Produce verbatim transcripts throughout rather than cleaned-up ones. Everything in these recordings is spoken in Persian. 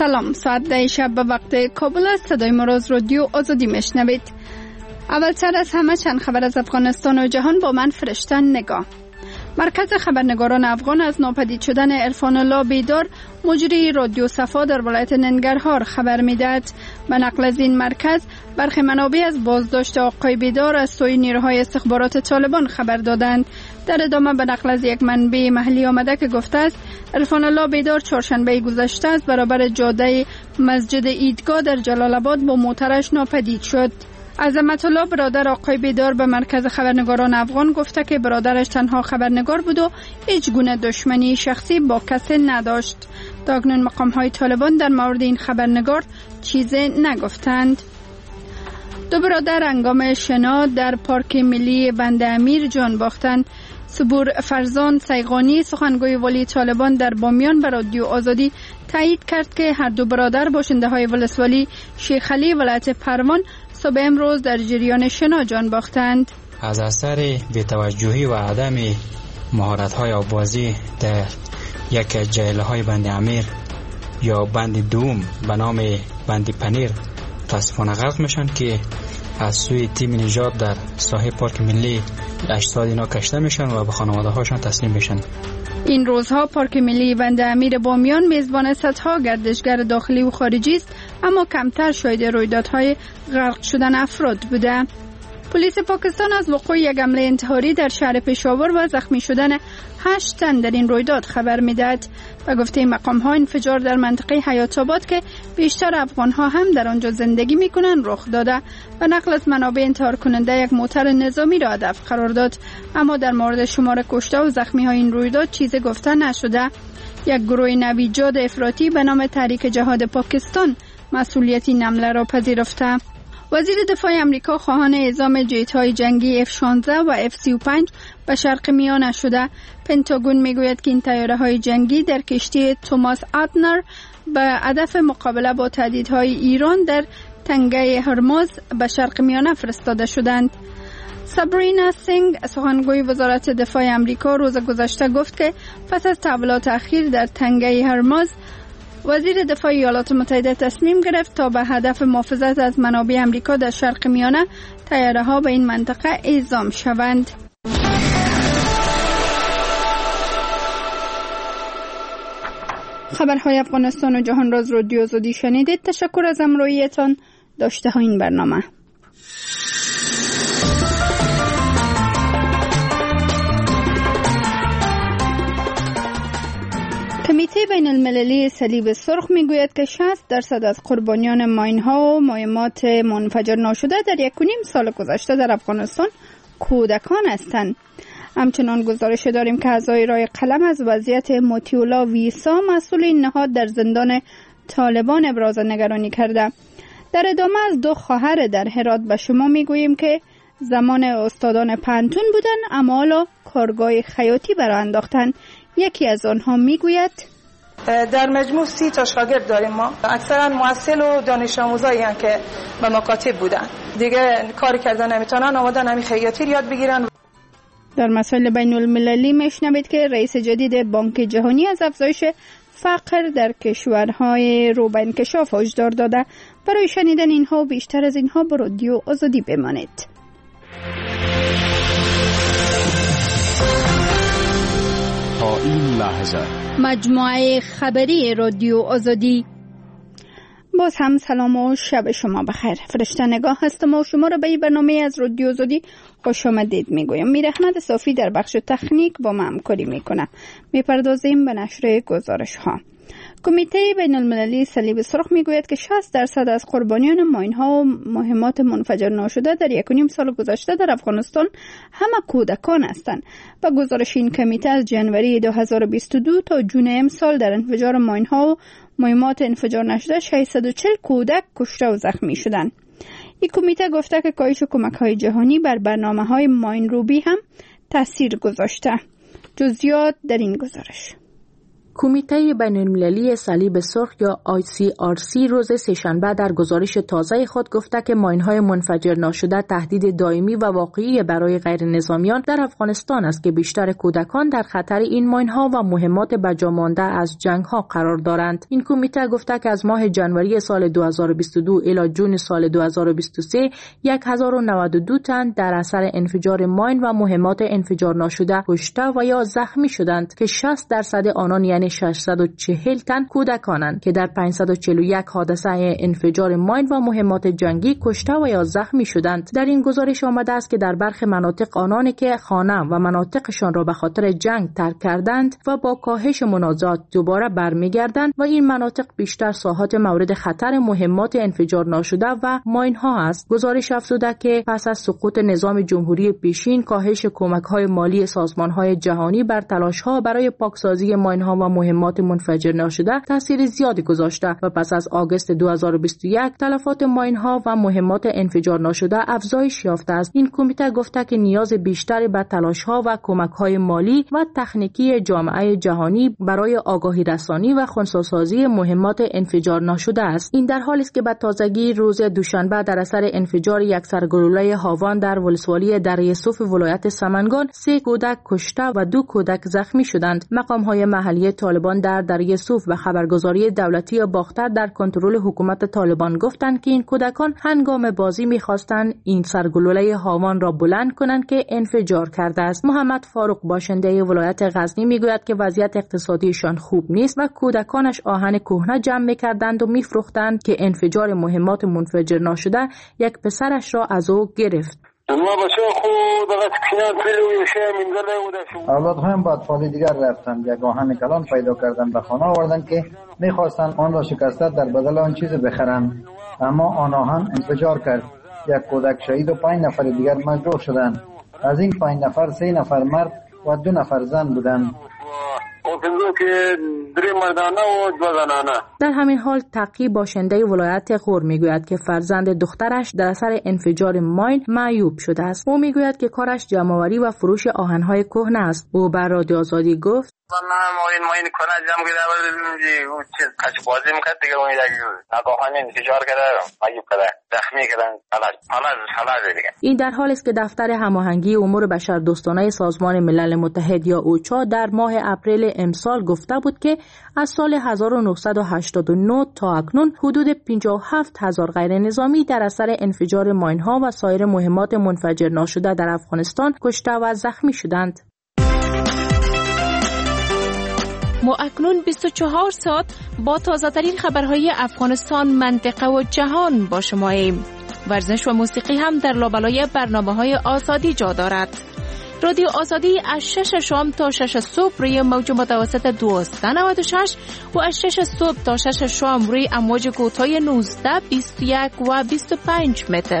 سلام، ساعت ده شب به وقت کابل است. صدای مراز رادیو آزادی میشنوید. اول سر از همه چند خبر از افغانستان و جهان با من فرشته نگاه. مرکز خبرنگاران افغان از ناپدید شدن عرفان الله بیدار مجری رادیو صفا در ولایت ننگرهار خبر میدهد. به نقل از این مرکز برخی منابع از بازداشت آقای بیدار از سوی نیروهای استخبارات طالبان خبر دادند. در ادامه به نقل از یک منبع محلی آمده که گفته است عرفان الله بیدار چهارشنبه گذشته از برابر جاده مسجد عیدگاه در جلال آباد با موترش ناپدید شد. عظمت الله برادر آقای بیدار به مرکز خبرنگاران افغان گفته که برادرش تنها خبرنگار بود و هیچ گونه دشمنی شخصی با کسی نداشت. تاکنون مقام های طالبان در مورد این خبرنگار چیزی نگفتند. دو برادر هنگام شنا در پارک ملی بند امیر جان باختند. صبور فرزان سیغانی سخنگوی ولی طالبان در بامیان به رادیو آزادی تایید کرد که هر دو برادر باشنده های ولسوالی شیخ علی ولایت پروان صبح امروز در جریان شنا جان باختند. از اثر بی‌توجهی و عدم مهارت‌های آوازی در یک جیله های بند امیر یا بند دوم به نام بند پنیر متاسفانه غرق میشن که از سوی تیم نجات در ساحل پارک ملی اجساد اینا کشته میشن و به خانواده هاشون تسلیم میشن. این روزها پارک ملی بند امیر بامیان میزبان صدها گردشگر داخلی و خارجی است، اما کمتر شاهد رویدادهای غرق شدن افراد بوده. پلیس پاکستان از وقوع یک حمله انتحاری در شهر پشاور و زخمی شدن هشت تن در این رویداد خبر میدهد. به گفته مقام ها انفجار در منطقه حیات آباد که بیشتر افغان ها هم در آنجا زندگی میکنند رخ داده و نقل از منابع انتحار کننده یک موتر نظامی را هدف قرار داد، اما در مورد شمار کشته و زخمی های این رویداد چیزی گفته نشده. یک گروه نویجاد افراطی به نام تحریک جهاد پاکستان مسئولیت این حمله را پذیرفته. وزیر دفاع امریکا خواهان اعزام جت‌های جنگی اف شانزده و اف سی و پنج به شرق میانه شده. پنتاگون میگوید که این طیاره‌های جنگی در کشتی توماس ادنر به هدف مقابله با تهدیدهای ایران در تنگه هرمز به شرق میانه فرستاده شدند. سابرینا سینگ سخنگوی وزارت دفاع امریکا روز گذشته گفت که پس از تحولات اخیر در تنگه هرمز وزیر دفاع ایالات متحده تصمیم گرفت تا به هدف محافظت از منابع امریکا در شرق میانه طیاره ها به این منطقه اعزام شوند. خبرهای افغانستان و جهان را از رادیو آزادی شنیدید. تشکر از همراهیتان. داشته ها این برنامه. کمیته بین المللی صلیب سرخ میگوید که شصت درصد از قربانیان ماین‌ها و مهمات منفجر ناشده در یک و نیم سال گذشته در افغانستان کودکان هستند. همچنان گزارش داریم که اعضای رای قلم از وضعیت موتیولا ویسا مسئول این نهاد در زندان طالبان ابراز نگرانی کرده. در ادامه از دو خواهر در هرات به شما میگوییم که زمان استادان پانتون بودن اما حالا کارگاه خیاطی برآ انداختن. یکی از آنها میگوید در مجموع سی تا شاگرد داریم ما، اکثرا محصل و دانش آموزایی هستند که به مکاتب بودن، دیگه کاری کردن نمیتونن، آمدن همین خیاطی یاد بگیرن. در مسائل بین المللی میشنوید که رئیس جدید بانک جهانی از افزایش فقر در کشورهای رو به انکشاف هشدار داده. برای شنیدن اینها و بیشتر از اینها با رادیو آزادی بمانید. تا این لحظه مجموعه خبری رادیو آزادی. باز هم سلام و شب شما بخیر. فرشته نگاه هستم و شما را به این برنامه از رادیو آزادی خوش آمدید میگویم. میر احمد صافی در بخش تکنیک با ما همکاری میکنه. میپردازیم به نشر گزارش ها. کمیته بین المللی صلیب سرخ میگوید که شصت درصد از قربانیان ماین‌ها و مهمات منفجر ناشده در یک و نیم سال گذشته در افغانستان همه کودکان هستند. با گزارش این کمیته از جنوری دو هزار و بیست و دو تا جون امسال در انفجار ماین‌ها و مهمات انفجار نشده ششصد و چهل کودک کشته و زخمی شدند. این کمیته گفته که کاهش کمک‌های جهانی بر برنامه‌های ماین روبی هم تاثیر گذاشته. جزئیات در این گزارش. کمیته بین‌المللی صلیب سرخ یا آی سی آر سی روز سه‌شنبه در گزارش تازه خود گفته که ماین‌های منفجر ناشده تهدید دائمی و واقعی برای غیر نظامیان در افغانستان است که بیشتر کودکان در خطر این ماین‌ها و مهمات بجامانده از جنگ‌ها قرار دارند. این کمیته گفته که از ماه ژانویه سال دو هزار و بیست و دو الی جون سال دو هزار و بیست و سه هزار و نود و دو تن در اثر انفجار ماین و مهمات انفجار ناشده کشته و یا زخمی شدند که شصت درصد آنان یعنی ششصد و چهل تن کودکانند که در پانصد و چهل و یک حادثه انفجار ماین و مهمات جنگی کشته و یا زخمی شدند. در این گزارش آمده است که در برخی مناطق آنانی که خانه و مناطقشان را به خاطر جنگ ترک کردند و با کاهش منازعات دوباره برمیگردند و این مناطق بیشتر ساحات مورد خطر مهمات انفجار ناشده و ماین ها است. گزارش افزوده که پس از سقوط نظام جمهوری پیشین کاهش کمک های مالی سازمان های جهانی بر تلاش ها برای پاکسازی ماین ها و مهمات منفجر ناشده تاثیر زیادی گذاشته و پس از آگوست دو هزار و بیست و یک تلفات ماین ها و مهمات انفجار ناشده افزایش یافته است. این کمیته گفته که نیاز بیشتری به تلاش ها و کمک های مالی و تکنیکی جامعه جهانی برای آگاهی رسانی و خنثی‌سازی مهمات انفجار ناشده است. این در حالی است که به تازگی روز دوشنبه در اثر انفجار یک سرگلوله هاوان در ولسوالی در یوسف ولایت سمنگان سه کودک کشته و دو کودک زخمی شدند. مقام‌های محلی طالبان در در یوسف به خبرگزاری دولتی باختر در کنترل حکومت طالبان گفتند که این کودکان هنگام بازی می‌خواستند این سرگلوله هاوان را بلند کنند که انفجار کرده است. محمد فاروق باشنده ولایت غزنی میگوید که وضعیت اقتصادیشان خوب نیست و کودکانش آهن کهنه جمع می‌کردند و می‌فروختند که انفجار مهمات منفجر ناشده یک پسرش را از او گرفت. اولادهایم با اطفال دیگر رفتند، یک آهن کلان پیدا کردند به خانه آوردند که می‌خواستند آن را شکسته در بدل آن چیز بخرند، اما آن آهن انفجار کرد. یک کودک شهید و پنج نفر دیگر مجروح شدند. از این پنج نفر سه نفر مرد و دو نفر زن بودند. در همین حال تقی باشنده ولایت غور میگوید که فرزند دخترش در اثر انفجار ماین معیوب شده است. او میگوید که کارش جمع‌آوری و فروش آهن‌های کهنه است. او بر رادیو آزادی گفت این ماین کنه جمع کرده و اون چیز کچ بازی میکرد دیگه اون یک آهن انفجار کرده معیوب کرده زخمی کردن حالا دیگه. این در حالی است که دفتر هماهنگی امور بشردوستانه سازمان ملل متحد یا اوچا در ماه اپریل امسال گفته بود که از سال هزار و نهصد و هشتاد و نه تا اکنون حدود پنجاه و هفت هزار غیر نظامی در اثر انفجار ماین‌ها و سایر مهمات منفجر ناشده در افغانستان کشته و زخمی شدند. ما اکنون بیست و چهار ساعت با تازه ترین خبرهای افغانستان، منطقه و جهان با شما ایم. ورزش و موسیقی هم در لابلای برنامه‌های آزادی جا دارد. رادیو آزادی از شش شام تا شش صبح روی موج متوسط دویست و نود و شش و از شش صبح تا شش شام روی امواج کوتاه نوزده، بیست و یک و بیست و پنج متر.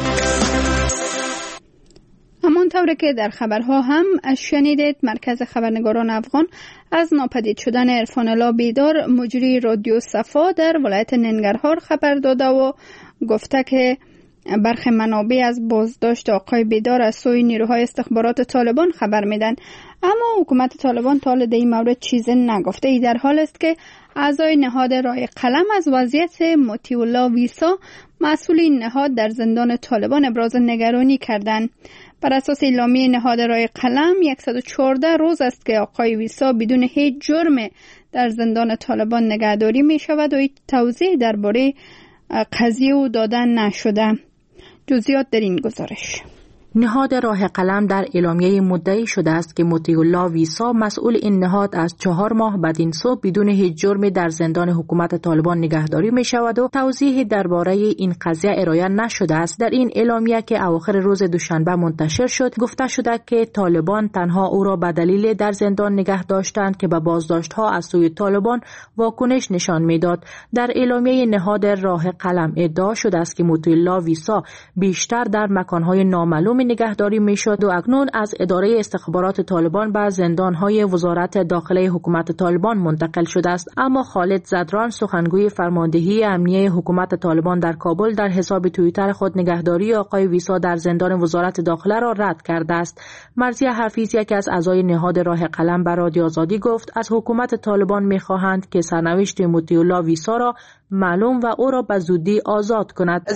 همانطور که در خبرها هم شنیدید، مرکز خبرنگاران افغان از ناپدید شدن عرفان الله بیدار مجری رادیو صفا در ولایت ننگرهار خبر داده و گفته که برخی منابع از بازداشت آقای بیدار از سوی نیروهای استخبارات طالبان خبر میدن، اما حکومت طالبان تا حال در این مورد چیزی نگفته. ای در حال است که اعضای نهاد رای قلم از وضعیت مطیع الله ویسا مسئول این نهاد در زندان طالبان ابراز نگرانی کردند. بر اساس اعلامیه نهاد رای قلم صد و چهارده روز است که آقای ویسا بدون هیچ جرم در زندان طالبان نگهداری می شود و هیچ توضیح درباره قضیه او دادن نشده. جزئیات در این گزارش. نهاد راه قلم در اعلامیه مدعی شده است که مطیع الله ویسا مسئول این نهاد از چهار ماه بدین سو بدون هیچ جرمی در زندان حکومت طالبان نگهداری می شود و توضیح درباره این قضیه ارائه نشده است. در این اعلامیه که اواخر روز دوشنبه منتشر شد گفته شده که طالبان تنها او را به دلیل در زندان نگه داشتند که به بازداشت ها از سوی طالبان واکنش نشان میداد. در اعلامیه نهاد راه قلم ادعا شده است که مطیع الله ویسا بیشتر در مکان‌های نامعلوم نگهداری میشد و اکنون از اداره استخبارات طالبان به زندانهای وزارت داخله حکومت طالبان منتقل شده است. اما خالد زدران سخنگوی فرماندهی امنیه حکومت طالبان در کابل در حساب توییتر خود نگهداری آقای ویسا در زندان وزارت داخله را رد کرده است. مرضیه حفیظ یکی از اعضای نهاد راه قلم به رادیو آزادی گفت از حکومت طالبان می‌خواهند که سرنوشت مطیع الله ویسا را معلوم و او را به زودی آزاد کند.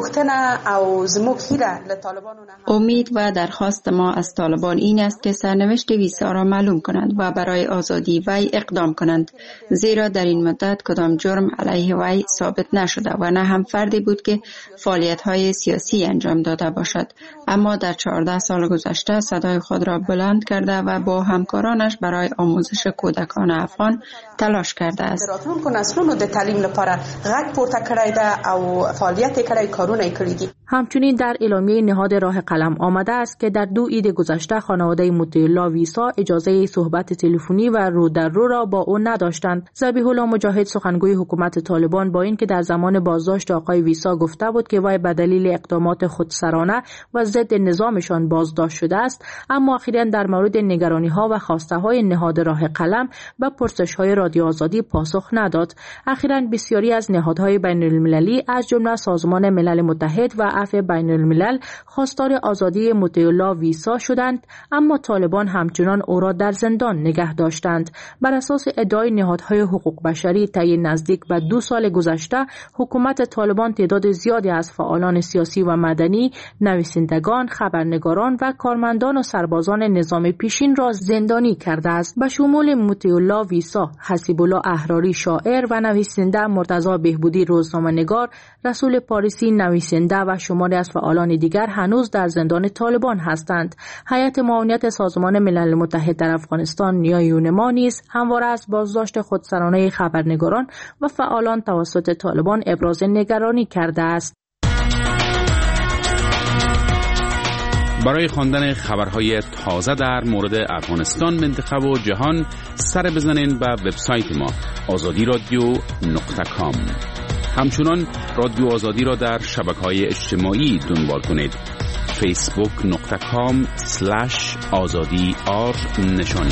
امید و درخواست ما از طالبان این است که سرنوشت ویسا را معلوم کنند و برای آزادی وی اقدام کنند، زیرا در این مدت کدام جرم علیه وی ثابت نشده و نه هم فردی بود که فعالیت‌های سیاسی انجام داده باشد، اما در چهارده سال گذشته صدای خود را بلند کرده و با همکارانش برای آموزش کودکان افغان تلاش کرده است. همچنین در اعلامیه نهاد راه قلم آمده است که در دو عید گذشته خانواده مطیع الله ویسا اجازه صحبت تلفنی و رو در رو را با او نداشتند. ذبیح الله مجاهد سخنگوی حکومت طالبان با اینکه در زمان بازداشت آقای ویسا گفته بود که وی به دلیل اقدامات خودسرانه و ضد نظامشان بازداشت شده است، اما اخیراً در مورد نگرانی‌ها و خواسته‌های نهاد راه قلم به پرسش‌های رادیو آزادی پاسخ نداد. اخیراً بسیاری از نهادهای بین‌المللی از جمله سازمان ملل متحد و عفو بین الملل خواستار آزادی مطیع الله ویسا شدند، اما طالبان همچنان او را در زندان نگه داشتند. بر اساس ادعای نهادهای حقوق بشری طی نزدیک به دو سال گذشته حکومت طالبان تعداد زیادی از فعالان سیاسی و مدنی، نویسندگان، خبرنگاران و کارمندان و سربازان نظام پیشین را زندانی کرده است، به شمول مطیع الله ویسا، حسیب الله احراری شاعر و نویسنده، مرتضی بهبودی روزنامه‌نگار، رسول پاریسی نویسنده و شماری از فعالان دیگر هنوز در زندان طالبان هستند. هیئت معاونت سازمان ملل متحد در افغانستان یا یونما نیز همواره از بازداشت خودسرانه خبرنگاران و فعالان توسط طالبان ابراز نگرانی کرده است. برای خواندن خبرهای تازه در مورد افغانستان، منطقه و جهان سر بزنین به وبسایت ما آزادی رادیو نقطه کام. همچنان رادیو آزادی را در شبکه‌های اجتماعی دنبال کنید. فیسبوک نقطه کام سلش آزادی آر نشانی.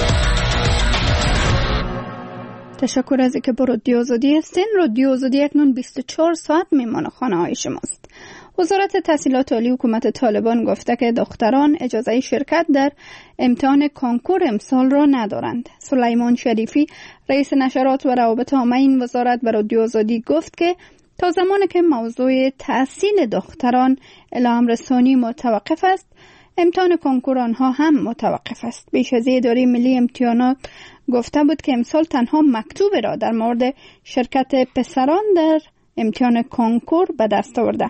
تشکر از اینکه با رادیو آزادی هستین. رادیو آزادی اکنون بیست و چهار ساعت میمان خانه های شماست. وزارت تحصیلات عالی حکومت طالبان گفته که دختران اجازه شرکت در امتحان کنکور امسال را ندارند. سلیمان شریفی رئیس نشرات و روابط عامه این وزارت به رادیو آزادی گفت که تا زمانی که موضوع تحصیل دختران اعلام رسانی متوقف است، امتحان کنکور آنها هم متوقف است. پیش از اداره ملی امتحانات گفته بود که امسال تنها مکتوب را در مورد شرکت پسران در امتحان کنکور به دست آورده.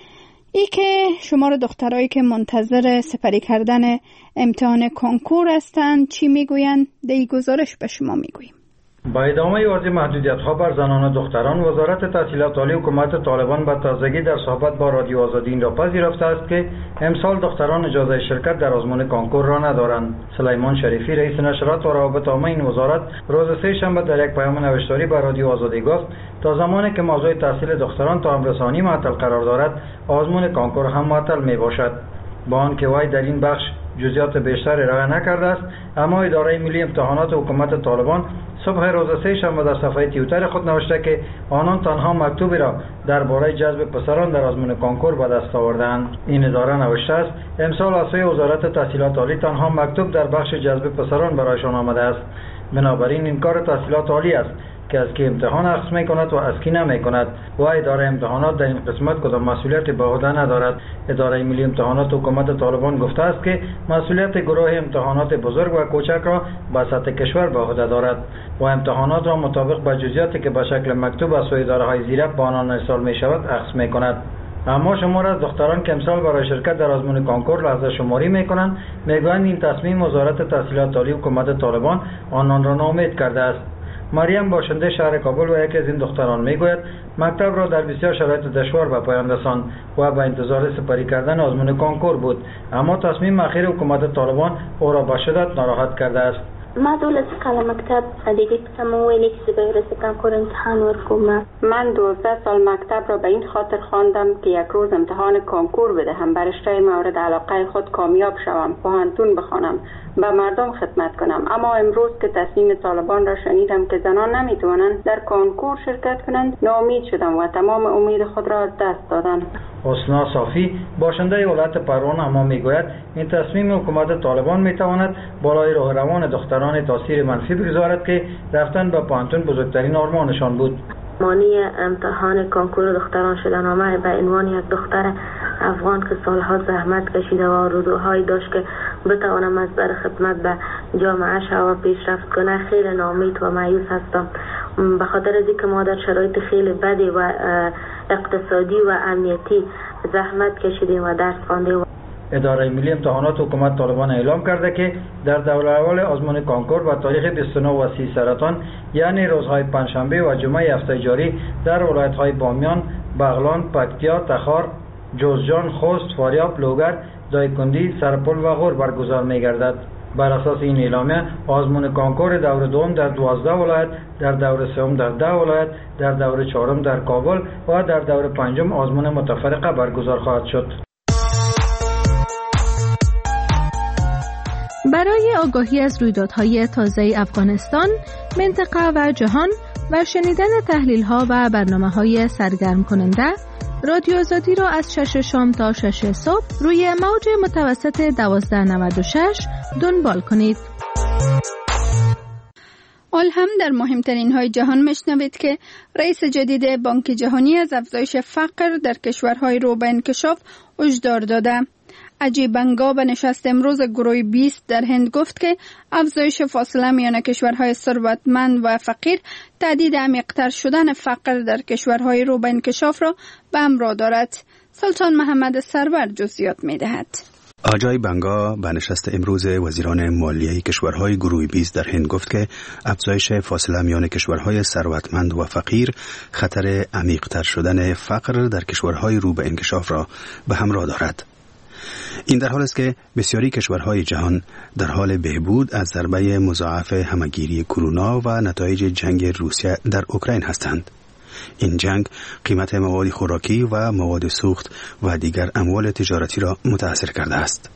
ای که شمار دخترایی که منتظر سپری کردن امتحان کنکور هستند چی میگویند؟ در گزارش به شما میگوییم. با ادامه واضح محدودیت‌ها بر زنان و دختران، وزارت تحصیلات عالی حکومت طالبان به تازگی در صحبت با رادیو آزادی این را پذیرفته است که امسال دختران اجازه شرکت در آزمون کنکور را ندارند. سلیمان شریفی رئیس نشرات و روابط عامه این وزارت روز سه شنبه در یک پیام نوشتاری به رادیو آزادی گفت تا زمانی که موضوع تحصیل دختران تا امرسانی معطل قرار دارد، آزمون کنکور هم معطل می باشد. با آنکه وی در این بخش جزئیات بیشتر ارائه نکرده است، اما اداره ملی امتحانات حکومت طالبان صبح روز سه شنبه در صفحه توییتر خود نوشته که آنان تنها مکتوبی را درباره جذب پسران در آزمون کنکور به دست آوردند. این اداره نوشته است امسال از سوی وزارت تحصیلات عالی تنها مکتوب در بخش جذب پسران برایشان آمده است. بنابراین این کار تحصیلات عالی است که از کی امتحان اخذ می کند و از کی نمی کند و اداره امتحانات در این قسمت کدام مسئولیت به عهده ندارد. اداره ملی امتحانات حکومت طالبان گفته است که مسئولیت گروه امتحانات بزرگ و کوچک را به سطح کشور به عهده دارد و امتحانات را مطابق به جزئیاتی که به شکل مکتوب از سوی اداره های زیرک به آنان ارسال می شود اخذ می کند. اما شمار از دختران که امسال برای شرکت در آزمون کنکور لحظه شماری می کنند میگویند این تصمیم وزارت تحصیلات عالی حکومت طالبان آنان را ناامید کرده است. مریم باشنده شهر کابل و یکی از این دختران میگوید مکتب را در بسیار شرایط دشوار به پایان رساند و به انتظار سپری کردن آزمون کنکور بود، اما تصمیم اخیر حکومت طالبان او را به شدت ناراحت کرده است. مسئول کلا مکتب دیگه پیشم ویلی که به رسیدن کار امتحان ورکوم. من دوازده سال مکتب را به این خاطر خواندم که یک روز امتحان کنکور بدهم، بر رشته مورد علاقه خود کامیاب شوم، پوهنتون بخوانم، به مردم خدمت کنم. اما امروز که تصمیم طالبان را شنیدم که زنان نمیتوانند در کنکور شرکت کنند، ناامید شدم و تمام امید خود را از دست دادم. حسنا صافی باشنده ولایت پروان اما میگوید این تصمیم حکومت طالبان میتواند بالای راه روان دختران تاثیر منفی بگذارد که رفتن به پوهنتون بزرگترین آرمانشان بود. مانی امتحان کنکور دختران شدن آمد به عنوان یک دختر افغان که سالها زحمت کشیده و آرزوهایی داشت که بتوانم از بر خدمت به جامعه و پیشرفت کنه، خیلی ناامید و مایوس هستم، به خاطر از اینکه ما در شرایط خیلی بدی و اقتصادی و امنیتی زحمت کشیدیم و درس خواندیم. اداره ملی امتحانات حکومت طالبان اعلام کرده که در دوره اول آزمون کنکور و تاریخ بیست و نه و سی سرطان یعنی روزهای پنجشنبه و جمعه هفته جاری در ولایت‌های بامیان، بغلان، پکتیا، تخار، جوزجان، خوست، فاریاب، لوگر، دایکنڈی، سرپل و غور برگزار می‌گردد. بر اساس این اعلامیه آزمون کنکور دور دوم در دوازده ولایت، در دور سوم در ده ولایت، در دور چهارم در کابل و در دور پنجم آزمون متفرقه برگزار خواهد شد. برای آگاهی از رویدادهای تازه افغانستان، منطقه و جهان و شنیدن تحلیل‌ها و برنامه‌های سرگرم کننده، رادیو آزادی را از شش شام تا شش صبح روی موج متوسط دوازده نود و شش دنبال کنید. آل هم در مهمترین های جهان میشنوید که رئیس جدید بانک جهانی از افزایش فقر در کشورهای رو به انکشاف هشدار داده. اجی بنگا به نشست امروز گروه بیست در هند گفت که افزایش فاصله میان کشورهای ثروتمند و فقیر تهدید عمیق‌تر شدن فقر در کشورهای رو به انکشاف را به همراه دارد. سلطان محمد سرور جزئیات می‌دهد. آجای بنگا به نشست امروز وزیران مالیه کشورهای گروه بیست در هند گفت که افزایش فاصله میان کشورهای ثروتمند و فقیر خطر عمیق‌تر شدن فقر در کشورهای رو به انکشاف را به همراه دارد. این در حال است که بسیاری کشورهای جهان در حال بهبود از ضربه مضاعف همهگیری کرونا و نتایج جنگ روسیه در اوکراین هستند. این جنگ قیمت مواد خوراکی و مواد سوخت و دیگر اموال تجارتی را متاثر کرده است.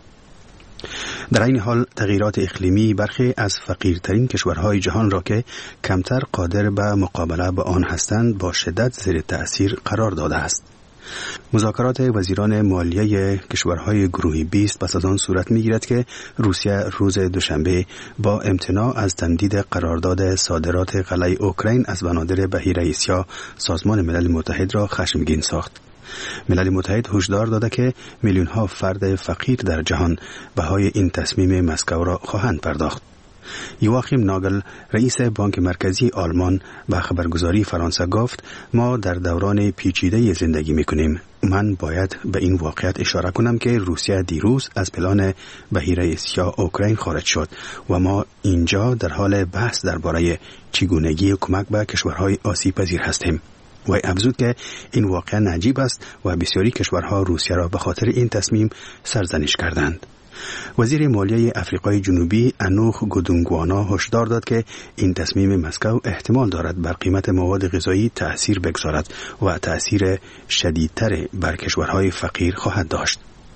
در این حال تغییرات اقلیمی برخی از فقیرترین کشورهای جهان را که کمتر قادر به مقابله با آن هستند با شدت زیر تأثیر قرار داده است. مذاکرات وزیران مالیه کشورهای گروه بیست پس از آن صورت می‌گیرد که روسیه روز دوشنبه با امتناع از تمدید قرارداد صادرات غله اوکراین از بنادر بحیره اسیا سازمان ملل متحد را خشمگین ساخت. ملل متحد هشدار داده که میلیون‌ها فرد فقیر در جهان بهای این تصمیم مسکو را خواهند پرداخت. یواخیم ناگل رئیس بانک مرکزی آلمان به خبرگزاری فرانسه گفت ما در دوران پیچیده زندگی میکنیم. من باید به این واقعیت اشاره کنم که روسیه دیروز از پلان بحیره اسیا اوکراین خارج شد و ما اینجا در حال بحث درباره چگونگی کمک به کشورهای آسیب پذیر هستیم. و افزود که این واقعا عجیب است و بسیاری کشورها روسیه را به خاطر این تصمیم سرزنش کردند. وزیر مالیه افریقای جنوبی انوخ گودونگوانا هشدار داد که این تصمیم مسکو احتمال دارد بر قیمت مواد غذایی تأثیر بگذارد و تأثیر شدیدتر بر کشورهای فقیر خواهد داشت.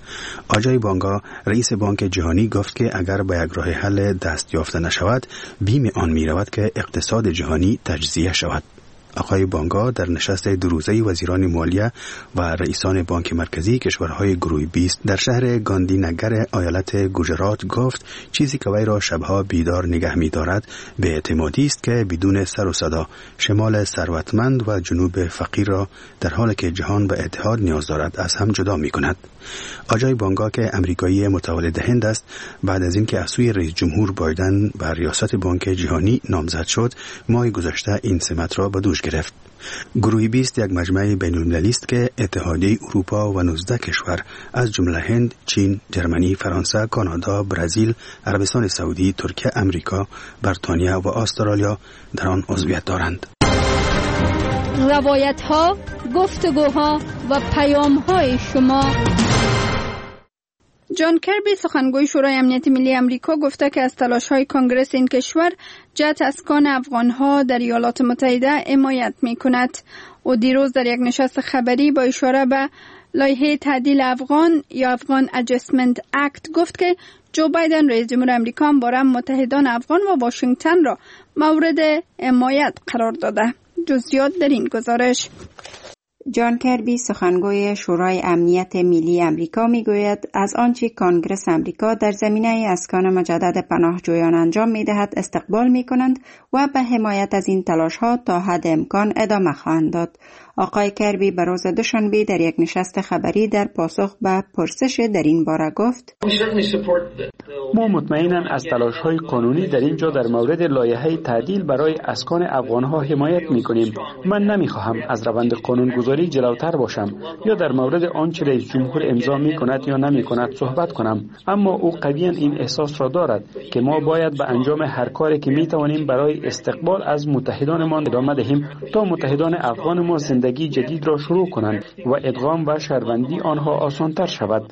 آجای بانگا رئیس بانک جهانی گفت که اگر به یک راه حل دست یافته نشود بیم آن می رود که اقتصاد جهانی تجزیه شود. آقای بانگا در نشست دو روزه وزیران مالیه و رئیسان بانک مرکزی کشورهای گروه بیست در شهر گاندی نگر ایالت گوجرات گفت چیزی که وی را شبها بیدار نگه می دارد به اعتمادی است که بدون سر و صدا شمال ثروتمند و جنوب فقیر را در حالی که جهان به اتحاد نیاز دارد از هم جدا می کند. آجای بانگا که امریکایی متولد هند است بعد از اینکه از سوی رئیس جمهور بایدن بر ریاست بانک جهانی نامزد شد ماه گذشته این سمت را به دوش گرفت. گروه بیست یک مجمع بین‌المللی است که اتحادیه اروپا و نوزده کشور از جمله هند، چین، جرمنی، فرانسه، کانادا، برزیل، عربستان سعودی، ترکیه، امریکا، بریتانیا و استرالیا در آن عضویت دارند. روایت‌ها، گفتگوها و پیام‌های شما جان کربی سخنگوی شورای امنیت ملی امریکا گفته که از تلاش‌های کنگره این کشور جهت اسکان افغان‌ها در ایالات متحده حمایت می‌کند. او دیروز در یک نشست خبری با اشاره به لایحه تعدیل افغان یا افغان ادجستمنت اکت گفت که جو بایدن رئیس جمهور امریکا هم باره متحدان افغان و واشنگتن را مورد حمایت قرار داده. جزئیات در این گزارش. جان کربی سخنگوی شورای امنیت ملی امریکا میگوید از آنچه کانگرس امریکا در زمینه اسکان مجدد پناهجویان انجام میدهد استقبال میکنند و به حمایت از این تلاش ها تا حد امکان ادامه خواهند داد. آقای کربی به روز دوشنبه در یک نشست خبری در پاسخ به پرسش در این باره گفت: ما مطمئناً از تلاش‌های قانونی در اینجا در مورد لایحه تعدیل برای اسکان افغان‌ها حمایت می‌کنیم. من نمی‌خواهم از روند قانونگذاری جلوتر باشم یا در مورد آنچه رئیس جمهور امضا می‌کند یا نمی‌کند صحبت کنم، اما او قویاً این احساس را دارد که ما باید به انجام هر کاری که می‌توانیم برای استقبال از متحدانمان ادامه دهیم تا متحدان افغان ما زندگی جدید را شروع کنند و ادغام و شهروندی آنها آسان‌تر شود.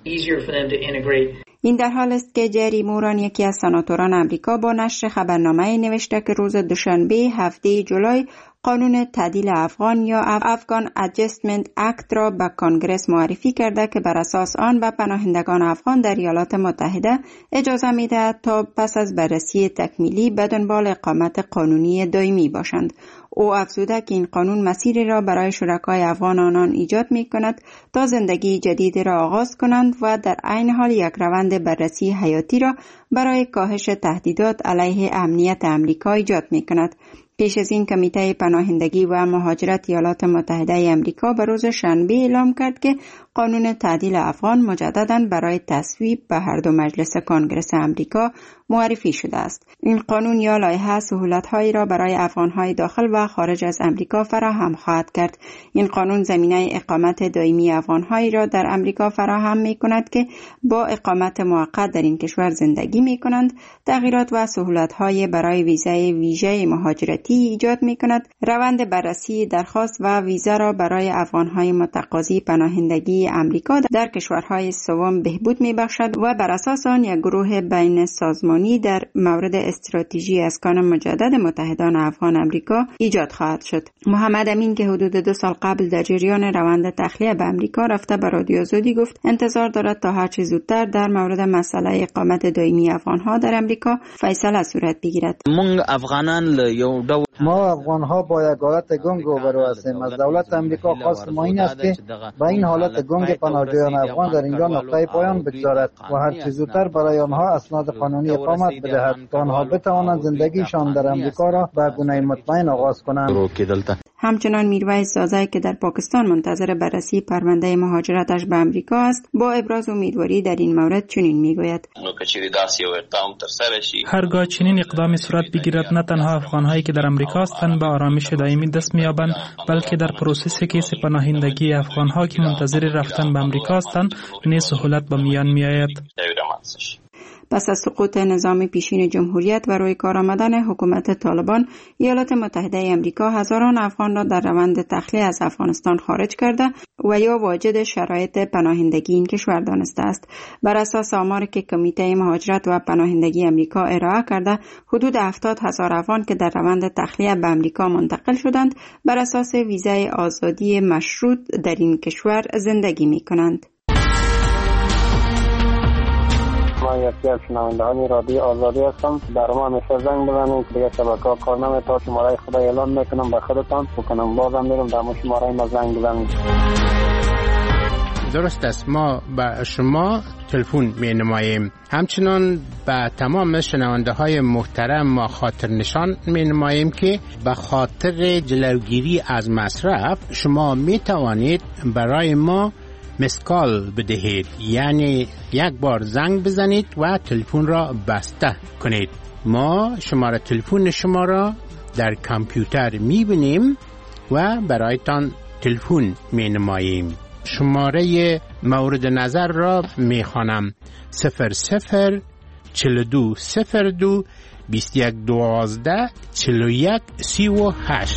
این در حال است که جری موران، یکی از سناتوران امریکا، با نشر خبرنامه نوشته که روز دوشنبه هفده جولای قانون تعدیل افغان یا افغان ادجستمنت اکت را به کانگرس معرفی کرده که بر اساس آن به پناهندگان افغان در ایالات متحده اجازه می‌دهد تا پس از بررسی تکمیلی به دنبال اقامت قانونی دائمی باشند. او افزوده که این قانون مسیری را برای شرکای افغان آنان ایجاد می‌کند تا زندگی جدید را آغاز کنند و در عین حال یک روند بررسی حیاتی را برای کاهش تهدیدات علیه امنیت امریکا ایجاد می‌کند. پیش از این کمیته پناهندگی و مهاجرت ایالات متحده امریکا به روز شنبه اعلام کرد که قانون تعدیل افغان مجدداً برای تصویب به هر دو مجلس کانگرس امریکا معرفی شده است. این قانون یا لایحه سهولت‌هایی را برای افغان‌های داخل و خارج از امریکا فراهم خواهد کرد. این قانون زمینه اقامت دائمی افغان‌هایی را در امریکا فراهم می‌کند که با اقامت موقت در این کشور زندگی می‌کنند. تغییرات و سهولت‌های برای ویزای ویژه مهاجرتی ایجاد می‌کند. روند بررسی درخواست و ویزا را برای افغان‌های متقاضی پناهندگی امریکا در کشورهای سوم بهبود می‌بخشد و بر اساس آن یک گروه بین سازمانی در مورد استراتژی اسکان مجدد متحدان افغان امریکا ایجاد خواهد شد. محمد امین که حدود دو سال قبل در جریان روند تخلیه به امریکا رفته به رادیو آزادی گفت انتظار دارد تا هر چه زودتر در مورد مسئله اقامت دائمی افغان‌ها در امریکا فیصله صورت بگیرد. ما افغان‌ها با یک حالت گنگ روبرو هستیم. از دولت امریکا خواست ما این است که با این حالت گنگ پناهجویان افغان در اینجا نقطه پایان بگذارد و هر چه زودتر برای آنها اسناد قانونی اقامت بدهد تا آنها بتوانند زندگیشان در امریکا را به گونه مطمئن آغاز کنند. همچنان میرویس زازای که در پاکستان منتظر بررسی پرونده مهاجرتش به امریکا است با ابراز امیدواری در این مورد چنین میگوید: هرگاه چنین اقدامی صورت بگیرد نه تنها افغان‌هایی که در امریکا هستند به آرامش دائمی دست می‌یابند، بلکه در پروسس کیس پناهندگی افغان‌ها که منتظر رفتن به امریکا هستند نیز سهولت به میان می‌آید. پس از سقوط نظام پیشین جمهوریت و روی کار آمدن حکومت طالبان، ایالات متحده امریکا هزاران افغان را در روند تخلیه از افغانستان خارج کرده و یا واجد شرایط پناهندگی این کشور دانسته است. بر اساس آماری که کمیته مهاجرت و پناهندگی امریکا ارائه کرده، حدود هفتاد هزار افغان که در روند تخلیه به امریکا منتقل شدند، بر اساس ویزای آزادی مشروط در این کشور زندگی می کنند. ما یکی از شنوندگان رادیو آزادی هستم. در ما همیشه زنگ بزنید دیگه شبکه‌ها کار نمی‌کنه. شماره خدا اعلام میکنم به خودتان بکنم بازم میرم در شماره ما زنگ بزنید. درست است، ما به شما تلفن می نماییم. همچنان به تمام شنونده های محترم ما خاطر نشان می نماییم که به خاطر جلوگیری از مصرف شما می توانید برای ما مسکال بدهید، یعنی یک بار زنگ بزنید و تلفن را بسته کنید. ما شماره تلفن شما را در کامپیوتر می بینیم و برایتان تلفن می نماییم. شماره مورد نظر را می خوانم: صفر صفر چل دو صفر دو بیست یک دوازده چل و یک سی و هشت.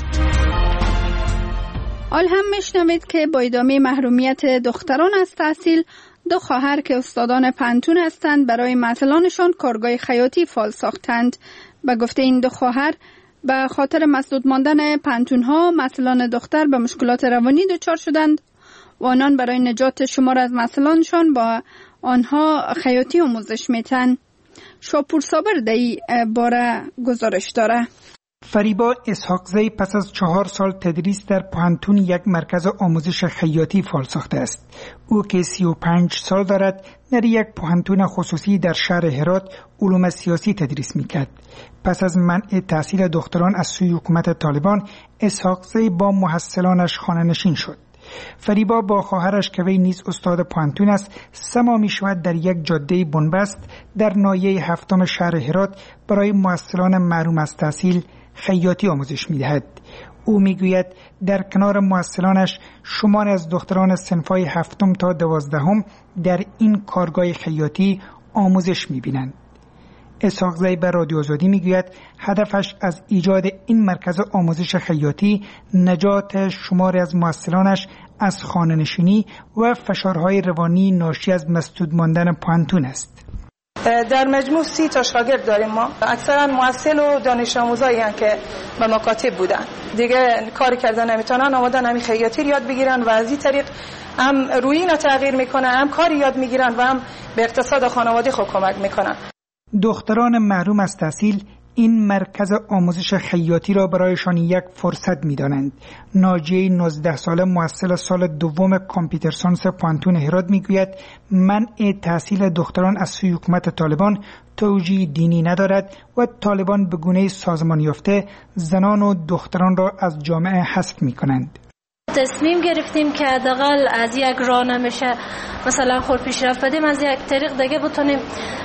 حال هم میشنوید که با ادامه محرومیت دختران از تحصیل، دو خواهر که استادان پانتون هستند برای معطلانشان کارگاه خیاطی فال ساختند. به گفته این دو خواهر به خاطر مسدود ماندن پانتون ها معطلان دختر به مشکلات روانی دچار شدند و آنان برای نجات شمار از معطلانشان با آنها خیاطی آموزش میتن. شاپور صابر در این باره گزارش داره. فریبا اسحاقزی پس از چهار سال تدریس در پانتون یک مرکز آموزش خیاطی فعال ساخته است. او که سی و پنج سال دارد در یک پانتون خصوصی در شهر هرات علوم سیاسی تدریس میکرد. پس از منع تحصیل دختران از سوی حکومت طالبان، اسحاقزی با محصلانش خانه‌نشین شد. فریبا با خواهرش که وی نیز استاد پانتون است سما می شود در یک جاده بنبست در ناحیه هفتم شهر هرات برای محصلان محروم از تحصیل خیاطی آموزش می دهد. او می گوید در کنار محصلانش شمار از دختران صنفای هفتم تا دوازدهم در این کارگاه خیاطی آموزش می بینند. اسحاقزی به رادیو آزادی می گوید هدفش از ایجاد این مرکز آموزش خیاطی نجات شمار از محصلانش از خانه‌نشینی و فشارهای روانی ناشی از مسدود ماندن پانتون است. در مجموع سی تا شاگرد داریم ما. اکثرا محصل و دانش آموزایی هستند که به مکاتب بودن. دیگه کاری کردن نمیتونن، آمدن همین خیاطی یاد بگیرن و از این طریق هم رویین تغییر میکنه، هم کاری یاد میگیرن و هم به اقتصاد خانواده خود کمک میکنن. دختران محروم از تحصیل این مرکز آموزش خیاطی را برایشان یک فرصت می‌دانند. ناجیه نوزده ساله محصل سال دوم کامپیوتر ساینس پانتون هرات میگوید منع تحصیل دختران از سوی حکومت طالبان توجیه دینی ندارد و طالبان به گونه سازمان یافته زنان و دختران را از جامعه حذف می‌کنند. تصمیم گرفتیم که حداقل از یک راه نمیشه مثلا خود پیشرفت بدیم، از یک طریق دیگه بتونیم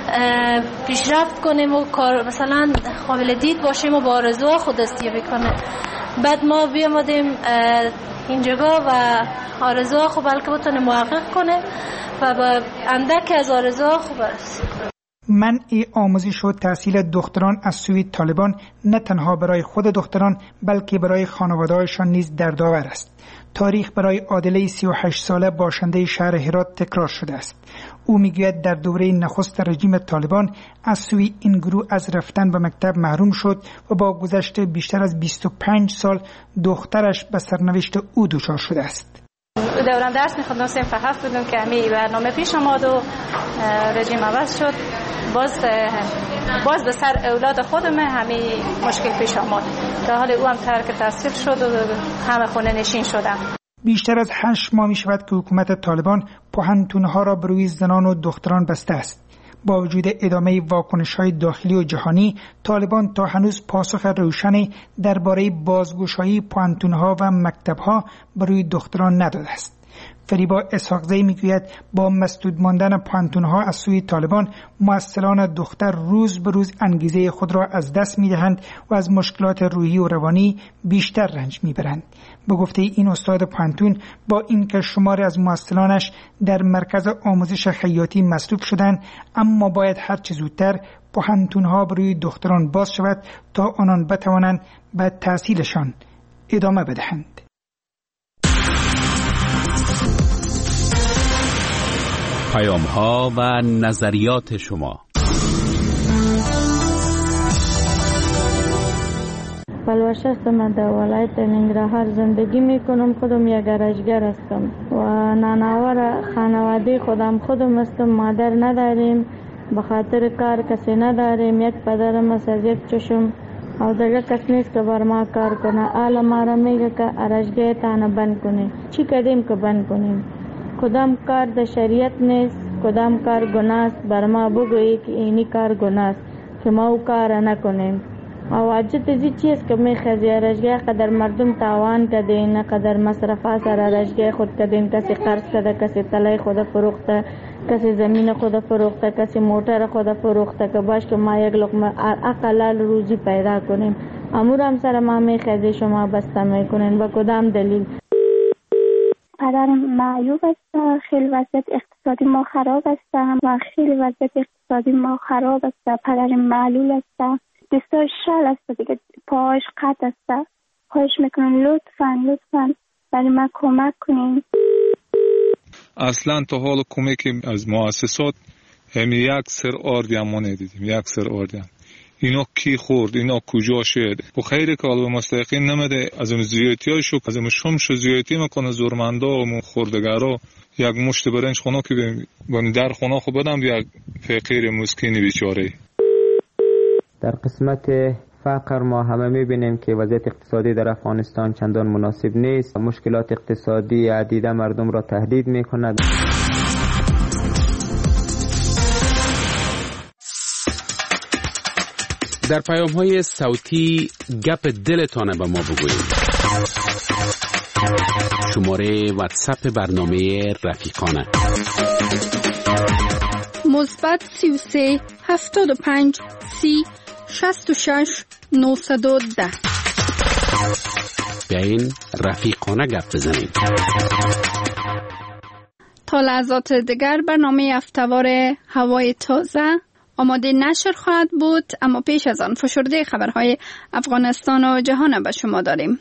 پیشرفت کنیم و کار مثلا قابل دید باشیم و با آرزوها خود دستیابی کنیم. بعد ما بیامدیم اینجا و آرزوها خود بلکه بتونیم محقق کنیم و با اندک از آرزوها خوب برسیم. منع آموزش و تحصیل دختران از سوی طالبان نه تنها برای خود دختران بلکه برای خانواده‌هایشان نیز دردآور است. تاریخ برای عادله سی و هشت ساله باشنده شهر هرات تکرار شده است. او میگوید در دوره نخست رژیم طالبان از سوی این گروه از رفتن به مکتب محروم شد و با گذشت بیشتر از بیست و پنج سال دخترش به سرنوشت او دچار شده است. دوران درس میخوندم صنف هفت بودم که همی برنامه پیش آمد و رژیم عوض شد. باز باز به سر اولاد خودم همی مشکل پیش آمد. در حال او هم ترک تحصیل شد و همه خونه نشین شدم. بیشتر از هشت ماه می شود که حکومت طالبان پوهنتون‌ها را بر روی زنان و دختران بسته است. با وجود ادامه واکنش‌های داخلی و جهانی، طالبان تا هنوز پاسخ روشنی درباره بازگشایی پوهنتون‌ها و مکتب‌ها بر روی دختران نداده است. فریبا اسحاقزی میگوید با مسدود ماندن پوهنتون‌ها از سوی طالبان، محصلان دختر روز به روز انگیزه خود را از دست می‌دهند و از مشکلات روحی و روانی بیشتر رنج می‌برند. به گفته این استاد پوهنتون، با اینکه شماری از محصلانش در مرکز آموزش خیاطی مصروف شدند، اما باید هر چه زودتر پوهنتون‌ها بر روی دختران باز شود تا آنان بتوانند به تحصیلشان ادامه بدهند. پیام ها و نظریات شما. بلوش هستم، من در ولایت ننگرهار زندگی میکنم. خودم یک گرجگر هستم و نانآور خانواده خودم خودم هستم. مادر نداریم، به خاطر کار کسی نداریم. یک پدرم است از یک چشم او دیگه کس نیست که بر ما کار کنه. حالا ما را میگه که ارشگاه تانه بند کنیم. چی کردیم که بند کنیم؟ کدام کار در شریعت نیست، کدام کار گناه است. بر ما بگویی که اینی کار گناه است که ما او کار نکنیم. او عجت ازی چیست که میخوازی ارشگاه قدر مردم تاوان کدین، قدر مصرفا سر ارشگاه خود کدین. کسی قرض کده، کسی تلای خود فروخته، کسی زمین خود فروخته، کسی موتر خود فروخته که باش که ما یک لقمه اقلال روزی پیدا کنیم. امور هم سر ما میخوازی شما بسته میکنین. با کدام دلیل؟ پدرم معیوب است، خیلی وضعیت اقتصادی ما خراب است و خیلی وضعیت اقتصادی ما خراب است. پدرم معلول است، دستاش شل است دیگه، پاهاش قطع است. خواهش میکنم لطفاً لطفاً برای من کمک کنین. اصلا تا حال کمک از مؤسسات همین یک سر آردی هم ما ندیدیم، یک سر آردی هم. اینا کی خورد، اینا کجا شد؟ و خیلی که به مستحقین نمیده، از اون زیادتی هایشو از اون شمش زیادتی میکنه زورمندا و خوردگارا. یک مشت برنج خونه که بهم در خونه خو بدم یک فقیر مسکین بیچاره. در قسمت فقر ما همه میبینیم که وضعیت اقتصادی در افغانستان چندان مناسب نیست. مشکلات اقتصادی عدیده مردم را تهدید میکند. در پیام های صوتی گپ دلتانه به ما بگویید. شماره واتساپ برنامه رفیقانه مثبت سی و سه هفتاد و پنج سی شصت و شش نهصد و ده. بیاین رفیقانه گپ بزنیم. تا لحظات دیگر برنامه هفته‌وار هوای تازه آماده نشر خواهد بود، اما پیش از آن فشرده خبرهای افغانستان و جهان به شما داریم.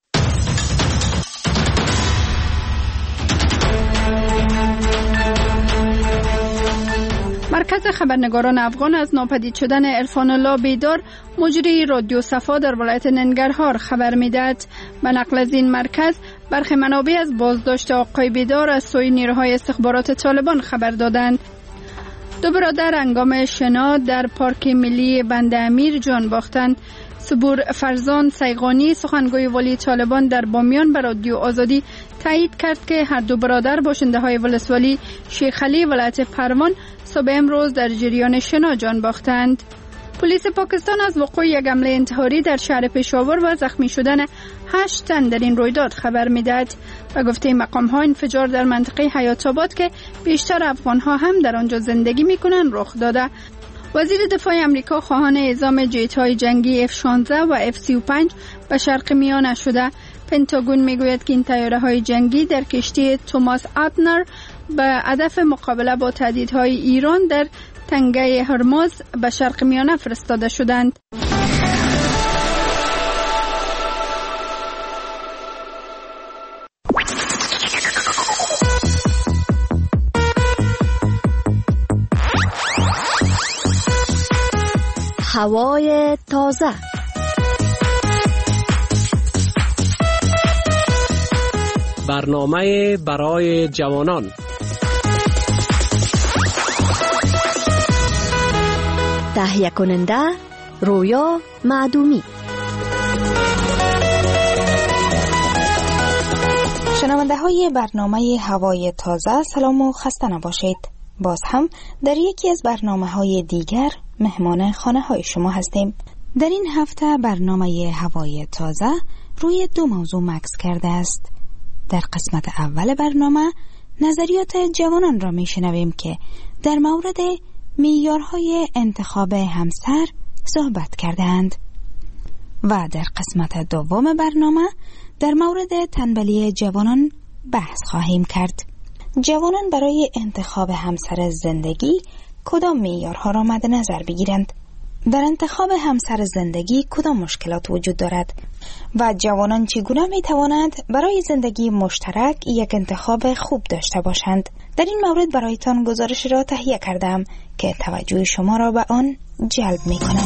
مرکز خبرنگاران افغان از ناپدید شدن عرفان الله بیدار مجری رادیو صفا در ولایت ننگرهار خبر میدهد. به نقل از این مرکز برخی منابع از بازداشت آقای بیدار از سوی نیروهای استخبارات طالبان خبر دادند. دو برادر هنگام شنا در پارک ملی بند امیر جان باختند. صبور فرزان سیغانی سخنگوی ولی طالبان در بامیان به رادیو آزادی تایید کرد که هر دو برادر باشنده های ولسوالی شیخ علی ولایت پروان صبح امروز در جریان شنا جان باختند. پلیس پاکستان از وقوع یک حمله انتحاری در شهر پشاور و زخمی شدن هشت تن در این رویداد خبر میدهد. و گفته مقام ها انفجار در منطقه حیات آباد که بیشتر افغان ها هم در آنجا زندگی میکنند رخ داده. وزیر دفاع امریکا خواهان اعزام جیت های جنگی اف شانزده و اف سی و پنج به شرق میانه شده. پنتاگون میگوید که این طیاره های جنگی در کشتی توماس ادنر به هدف مقابله با تهدیدهای ایران در تنگه هرمز به شرق میانه فرستاده شدند. هوای تازه. برنامه برای جوانان. تهیه کننده رویا معدومی. شنونده های برنامه هوای تازه سلام و خسته نباشید. باز هم در یکی از برنامه های دیگر مهمان خانه های شما هستیم. در این هفته برنامه هوای تازه روی دو موضوع مکس کرده است. در قسمت اول برنامه نظریات جوانان را می شنویم که در مورد معیارهای انتخاب همسر صحبت کردند و در قسمت دوم برنامه در مورد تنبلی جوانان بحث خواهیم کرد. جوانان برای انتخاب همسر زندگی کدام معیارها را مد نظر بگیرند؟ در انتخاب همسر زندگی کدام مشکلات وجود دارد و جوانان چگونه می توانند برای زندگی مشترک یک انتخاب خوب داشته باشند؟ در این مورد برایتان گزارش را تهیه کردم که توجه شما را به آن جلب می کنم.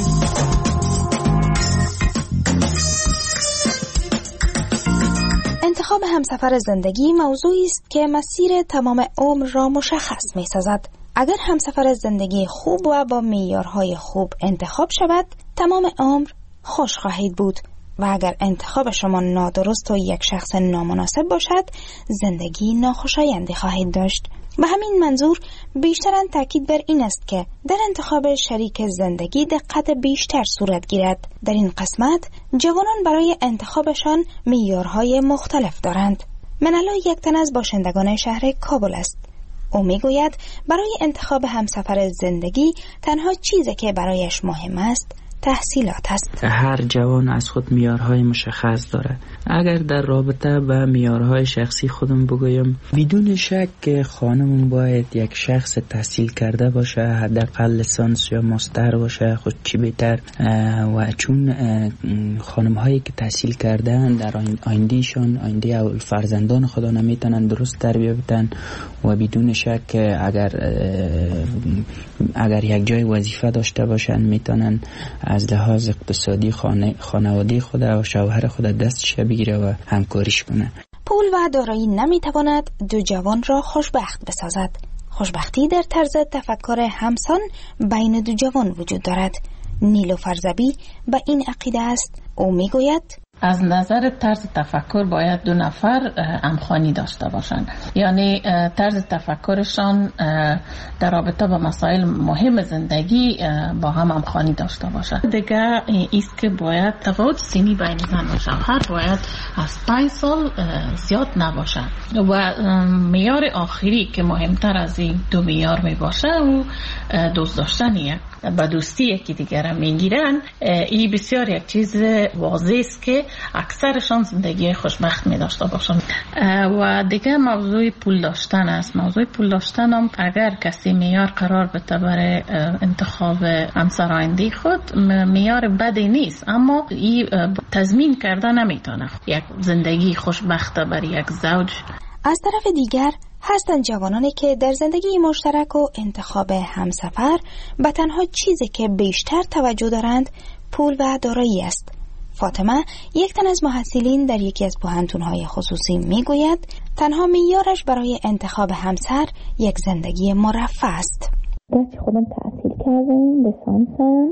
انتخاب همسفر زندگی موضوعی است که مسیر تمام عمر را مشخص می سازد. اگر همسفر زندگی خوب و با معیارهای خوب انتخاب شود، تمام عمر خوش خواهید بود و اگر انتخاب شما نادرست و یک شخص نامناسب باشد، زندگی ناخوشایندی خواهید داشت. به همین منظور بیشتراً تاکید بر این است که در انتخاب شریک زندگی دقت بیشتر صورت گیرد. در این قسمت جوانان برای انتخابشان معیارهای مختلف دارند. منالا یک تن از باشندگان شهر کابل است. او میگوید برای انتخاب همسفر زندگی تنها چیزی که برایش مهم است تحصیلات است. هر جوان از خود معیارهای مشخص داره. اگر در رابطه با معیارهای شخصی خودم بگویم، بدون شک خانم باید یک شخص تحصیل کرده باشه، حداقل لیسانس یا ماستر باشه، خود چی بهتر. و چون خانم هایی که تحصیل کردن در آیندهشان، آینده اول فرزندان خدا نمیتونن درست تربیت بدن و بدون شک اگر اگر یک جای وظیفه داشته باشن میتونن از لحاظ اقتصادی خانه خانواده خود و شوهر خود دستش بگیره و همکاریش کنه. پول و دارایی نمیتواند دو جوان را خوشبخت بسازد. خوشبختی در طرز تفکر همسان بین دو جوان وجود دارد. نیلوفر زبی به این عقیده است. او میگوید از نظر طرز تفکر باید دو نفر همخوانی داشته باشند، یعنی طرز تفکرشان در رابطه با مسائل مهم زندگی با هم همخوانی داشته باشند. دیگه ایست که باید تفاوت سنی بین زن و شوهر باید از پنج سال زیاد نباشه و معیار آخری که مهمتر از این دو معیار می باشه و دوست داشتن یک با دوستی یکی دیگر میگیرن. این بسیار یک چیز واضح است که اکثرشان زندگی خوشبخت می داشته باشند. و دیگه موضوع پول داشتن است. موضوع پول داشتن هم اگر کسی معیار قرار بده برای انتخاب همسر آینده خود، معیار بدی نیست، اما این تضمین کرده نمیتونه یک زندگی خوشبخت برای یک زوج. از طرف دیگر هستند جوانانی که در زندگی مشترک و انتخاب همسفر به تنها چیزی که بیشتر توجه دارند پول و دارایی است. فاطمه، یک تن از محصلین در یکی از پوهنتون‌های خصوصی میگوید تنها معیارش برای انتخاب همسر یک زندگی مرفه است. گرچه خودم تحصیل کردم، لیسانسم،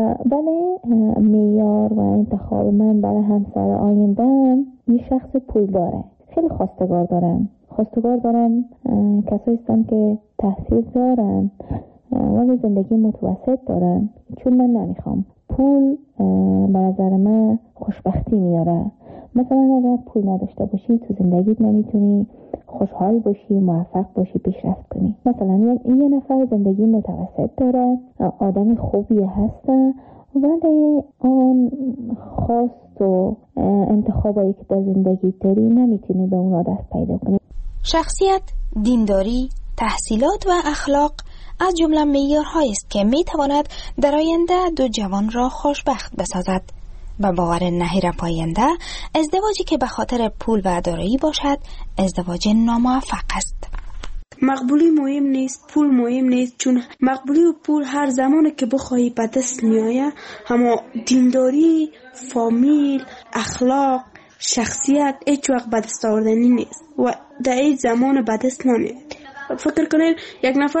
ولی معیار و انتخاب من برای همسر آینده‌ام یک شخص پول داره. خیلی خواستگار دارم. خواستگار دارم کسایی هستن که تحصیل دارن ولی زندگی متوسط دارن، چون من نمیخوام. پول به نظر من خوشبختی میاره. مثلا اگر پول نداشته باشی تو زندگیت نمیتونی خوشحال باشی، موفق باشی، پیشرفت کنی. مثلا یه نفر زندگی متوسط داره، آدم خوبی هسته ولی آن خواست و انتخابایی که در زندگی داری نمیتونی به اونا دست پیدا کنی. شخصیت، دینداری، تحصیلات و اخلاق از جمله معیارهایی است که میتواند در آینده دو جوان را خوشبخت بسازد. به باور نهیر پاینده، ازدواجی که به خاطر پول و دارایی باشد ازدواج ناموفق است. مقبولی مهم نیست، پول مهم نیست، چون مقبولی و پول هر زمانی که بخواهی به دست میآید، اما دینداری، فامیل، اخلاق، شخصیت هیچ وقت به دست آوردنی نیست و در این زمان به دست نمیاد. فکر کنین یک نفر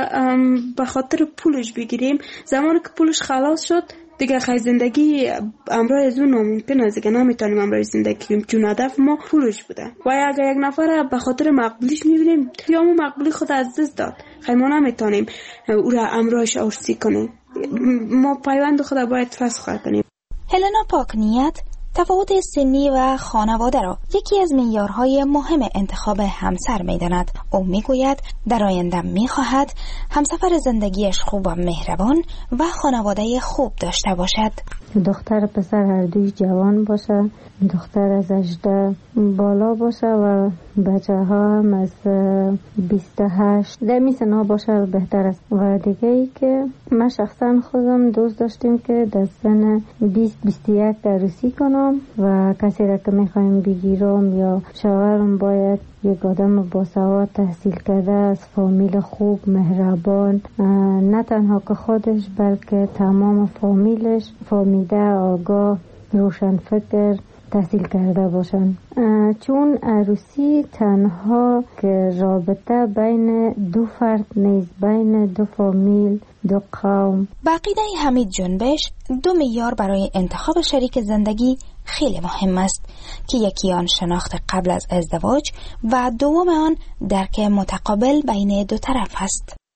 به خاطر پولش بگیریم، زمانی که پولش خلاص شد دیگه خیلی زندگی امرای از اون ناممکن است، دیگه نمیتونیم امرای زندگی کنیم چون هدف ما پولش بوده. و اگر یک نفر به خاطر مقبولیش میبینیم یا اون مقبولی خود از دست داد، خیلی ما نمیتونیم او را امرایش ارسی کنیم. ما پیوند خود باید فسخ کنیم. هلنا پاکنیت تفاوت سنی و خانواده را یکی از معیارهای مهم انتخاب همسر می‌داند. او میگوید در آینده می‌خواهد همسفر زندگیش خوب و مهربان و خانواده خوب داشته باشد. دختر پسر هر دوی جوان باشه، دختر از هجده بالا باشه و بچه ها هم از بیست و هشت در می سنها باشه بهتر است. و دیگه ای که من شخصا خودم دوست داشتیم که در سن بیست بیست و یک عروسی کنم و کسی را که میخوایم بگیرم یا شوهرم باید یک آدم باسواد تحصیل کرده از فامیل خوب مهربان، نه تنها که خودش بلکه تمام فامیلش فامیده آگاه روشن فکر تحصیل کرده باشن، چون عروسی تنها که رابطه بین دو فرد نیست، بین دو فامیل، دو قوم. با عقیده حمید جنبش دو معیار برای انتخاب شریک زندگی خیلی مهم است که یکی آن شناخت قبل از ازدواج و دوم آن درک متقابل بین دو طرف است.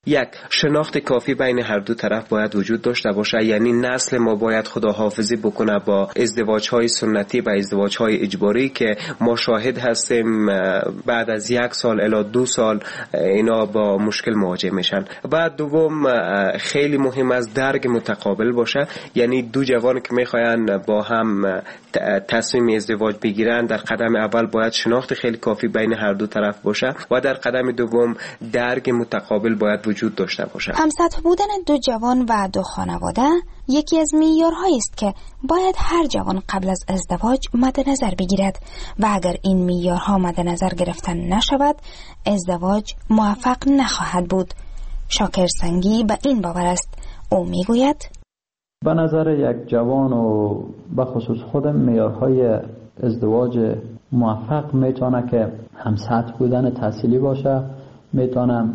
یک، شناخت کافی بین هر دو طرف باید وجود داشته باشه، یعنی نسل ما باید خداحافظی بکنه با ازدواج‌های سنتی و ازدواج‌های اجباری که ما شاهد هستیم بعد از یک سال الی دو سال اینا با مشکل مواجه میشن. بعد دوم خیلی مهم است درک متقابل باشه، یعنی دو جوان که میخواین با هم تصمیم ازدواج بگیرن در قدم اول باید شناخت خیلی کافی بین هر دو طرف باشه و در قدم دوم درک متقابل باید وجود داشته باشه. همسطح بودن دو جوان و دو خانواده یکی از معیارهایی است که باید هر جوان قبل از ازدواج مد نظر بگیرد و اگر این معیارها مد نظر گرفته نشود ازدواج موفق نخواهد بود. شاکر سنگی به این باور است. او میگوید به نظر یک جوان و به خصوص خودم معیارهای ازدواج موفق میتونه که همسطح بودن تحصیلی باشه، میتونم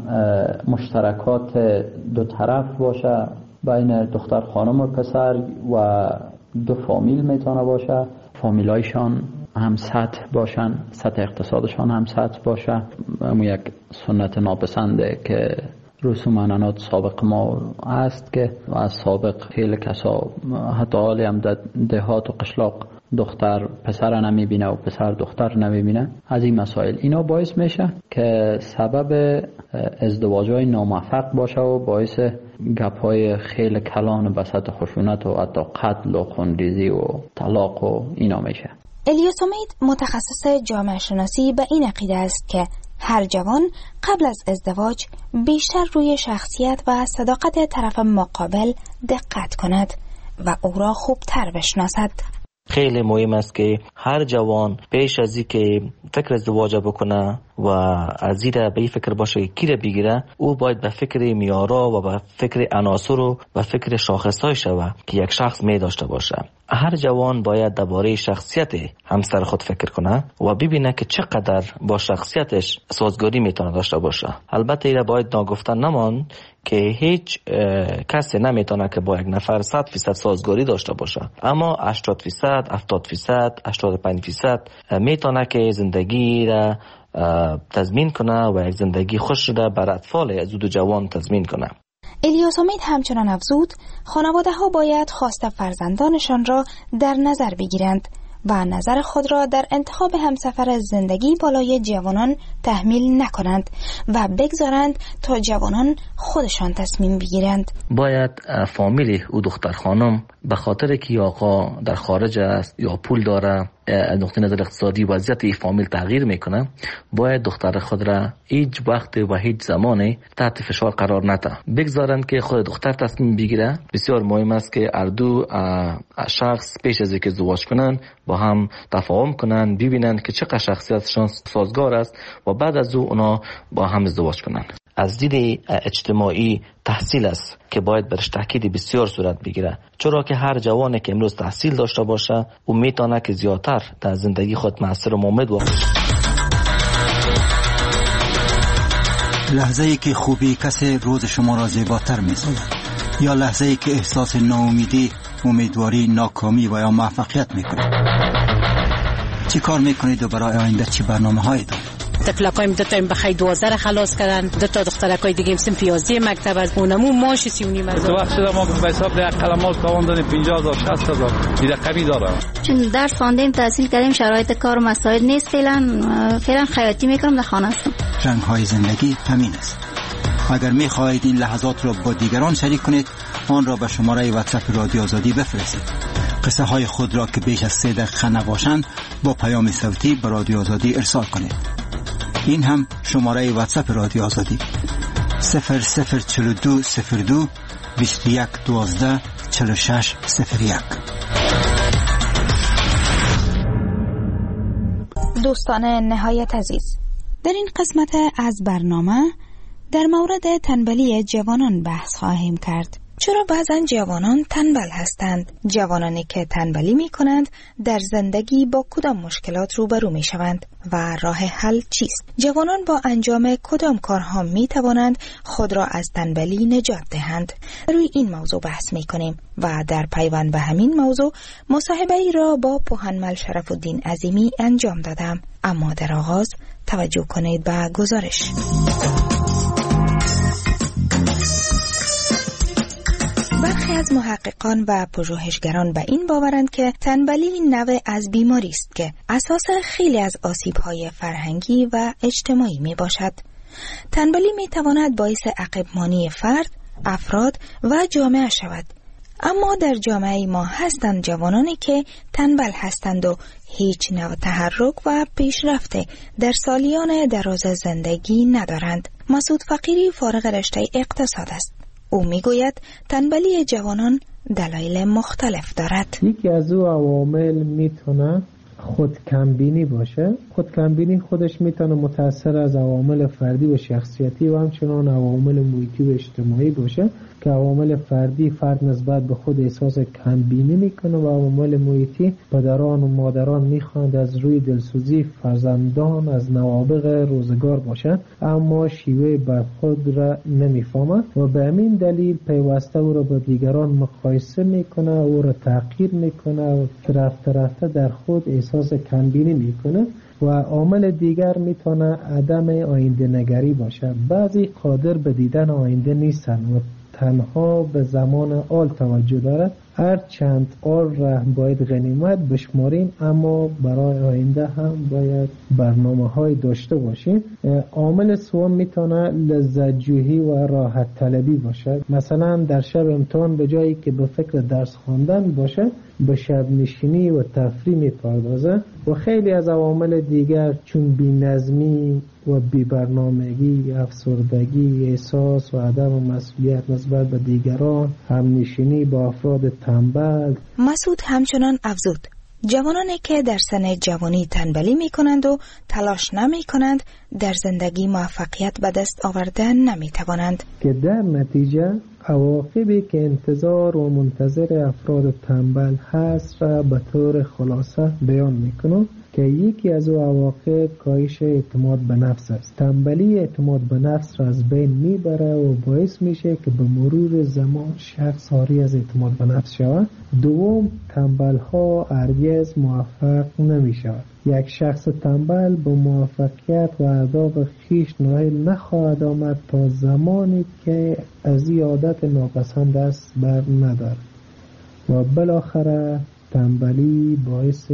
مشترکات دو طرف باشه بین دختر خانم و پسر و دو فامیل میتونه باشه، فامیلایشان هم سطح باشن، سطح اقتصادشان هم سطح باشه. اما یک سنت ناپسنده که رسوم عنعنات سابق ما است که از سابق خیلی کسا حتی حالی هم در دهات و قشلاق دختر پسر نمیبینه و پسر دختر نمیبینه. از این مسائل اینا باعث میشه که سبب ازدواج‌های ناموفق باشه و باعث گپ‌های خیلی کلان بسط خشونت و حتی قتل و خونریزی و طلاق و اینا میشه. الیاس امید متخصص جامعه شناسی به این عقیده است که هر جوان قبل از ازدواج بیشتر روی شخصیت و صداقت طرف مقابل دقت کند و او را خوبتر بشناسد. خیلی مهم است که هر جوان پیش از اینکه فکر ازدواج بکنه و از این به این فکر باشه که کی را بگیره، او باید به فکر میارا و به فکر عناصر و به فکر شاخصهای شوه که یک شخص می داشته باشه. هر جوان باید درباره شخصیت همسر خود فکر کنه و ببینه که چقدر با شخصیتش سازگاری میتونه داشته باشه. البته اینا باید ناگفتن نمان که هیچ کسی نمیتونه که با یک نفر صد فیصد سازگاری داشته باشه، اما هشتاد فیصد، هفتاد فیصد، هشتاد و پنج فیصد میتونه که زندگی را تضمین کنه و یک زندگی خوش را بر اطفال از دو جوان تضمین کنه. الیاس امید همچنان افزود خانواده ها باید خواست فرزندانشان را در نظر بگیرند و نظر خود را در انتخاب همسفر زندگی بالای جوانان تحمیل نکنند و بگذارند تا جوانان خودشان تصمیم بگیرند. باید فامیل او دختر خانم به خاطر که آقا در خارج است یا پول داره، از نقطه نظر اقتصادی وضعیت این فامیل تغییر میکنه، باید دختر خود را هیچ وقت و هیچ زمانی تحت فشار قرار نده، بگذارند که خود دختر تصمیم بگیره. بسیار مهم است که هر دو شخص پیش از اینکه ازدواج کنن با هم تفاهم کنن، ببینن که چقدر شخصیتشان سازگار است و بعد از او اونا با هم ازدواج کنن. از دید اجتماعی تحصیل است که باید برش تاکید بسیار صورت بگیره، چرا که هر جوانی که امروز تحصیل داشته باشه او میتونه که زیادتر در زندگی خود مؤثر و مؤمن واقع شه. لحظه ای که خوبی کسی روز شما را زیباتر می‌سازد، یا لحظه ای که احساس ناامیدی، امیدواری، ناکامی و یا موفقیت میکنید. چی کار میکنید و برای آینده چی برنامه‌هایی دارید؟ تفلقایم دو تایم بخای دوازده خلاص کردن، دو تا دخترکای دیگه هم سنف یازده مکتب از اونمو ماش سی و نیم هزار. تو وقت شده ما به حساب یک قلمات تواندن پنجاه هزار شصت هزار دیگه کمی داره. چون درس خواندیم تحصیل کردیم شرایط کار و مسائل نیست، فعلا فعلا خیاطی میکنم در خانه هستم. رنگ های زندگی همین است. اگر میخواهید این لحظات را با دیگران شریک کنید، آن را به شماره واتساپ رادیو آزادی بفرستید. قصه های خود را که بیش از سه دقیقه نباشند با پیام صوتی به رادیو آزادی ارسال کنید. این هم شماره واتساپ رادیو آزادی صفر صفر چهل و دو صفر دو بیست و یک دوازده چهل و شش صفر یک. دوستان نهایت عزیز، در این قسمت از برنامه در مورد تنبلی جوانان بحث خواهیم کرد. چرا بعضا جوانان تنبل هستند؟ جوانانی که تنبلی می کنند در زندگی با کدام مشکلات روبرو می شوند و راه حل چیست؟ جوانان با انجام کدام کارها می توانند خود را از تنبلی نجات دهند؟ روی این موضوع بحث می کنیم و در پیوند به همین موضوع مصاحبه ای را با پوهنمل شرف‌الدین عظیمی انجام دادم. اما در آغاز توجه کنید به گزارش. از محققان و پژوهشگران به این باورند که تنبلی نوع از بیماری است که اساس خیلی از آسیب‌های فرهنگی و اجتماعی می باشد. تنبلی می تواند باعث عقب‌مانی فرد، افراد و جامعه شود. اما در جامعه ما هستند جوانانی که تنبل هستند و هیچ نوع تحرک و پیشرفت در سالیان دراز زندگی ندارند. مسعود فقیری فارغ رشته اقتصاد است. او میگوید تنبلی جوانان دلایل مختلف دارد. یکی از او عوامل میتونه خود کمبینی باشه. خود کمبینی خودش میتونه متأثر از عوامل فردی و شخصیتی و همچنان عوامل محیطی و اجتماعی باشه که عوامل فردی فرد نسبت به خود احساس کمبینی میکنه و عوامل محیطی پدران و مادران میخواند از روی دلسوزی فرزندان از نوابغ روزگار باشند اما شیوه برخورد را نمیفهمند و به همین دلیل پیوسته او را با دیگران مقایسه میکنه، او را تحقیر میکنه و رفته رفته در خود احساس کمبینی میکنه. و عامل دیگر میتونه عدم آینده نگری باشه. بعضی قادر به دیدن آینده نیستن و تنها به زمان آل توجه دارد. هر چند آل را باید غنیمت بشماریم اما برای آینده هم باید برنامه های داشته باشیم. عامل سوم میتونه لذت جویی و راحت طلبی باشه. مثلا در شب امتحان به جایی که به فکر درس خواندن باشه به شب نشینی و تفریح میپردازه. و خیلی از عوامل دیگر چون بی‌نظمی و بی‌برنامگی، افسردگی، احساس و عدم مسئولیت نسبت به دیگران، همنشینی با افراد تنبل. مسعود همچنان افزود جوانانی که در سن جوانی تنبلی می کنند و تلاش نمی کنند در زندگی موفقیت به دست آوردن نمی توانند که در نتیجه عواقبی که انتظار و منتظر افراد تنبل هست را به طور خلاصه بیان می کنم که یکی از او عواقب کاهش اعتماد به نفس است. تنبلی اعتماد به نفس را از بین میبره و باعث میشه که به مرور زمان شخص عاری از اعتماد به نفس شود. دوم، تنبل ها هرگز موفق نمی شود. یک شخص تنبل به موفقیت و اهداف خویش نائل نخواهد آمد تا زمانی که از این عادت ناپسند است بر ندارد و بالاخره تنبلی باعث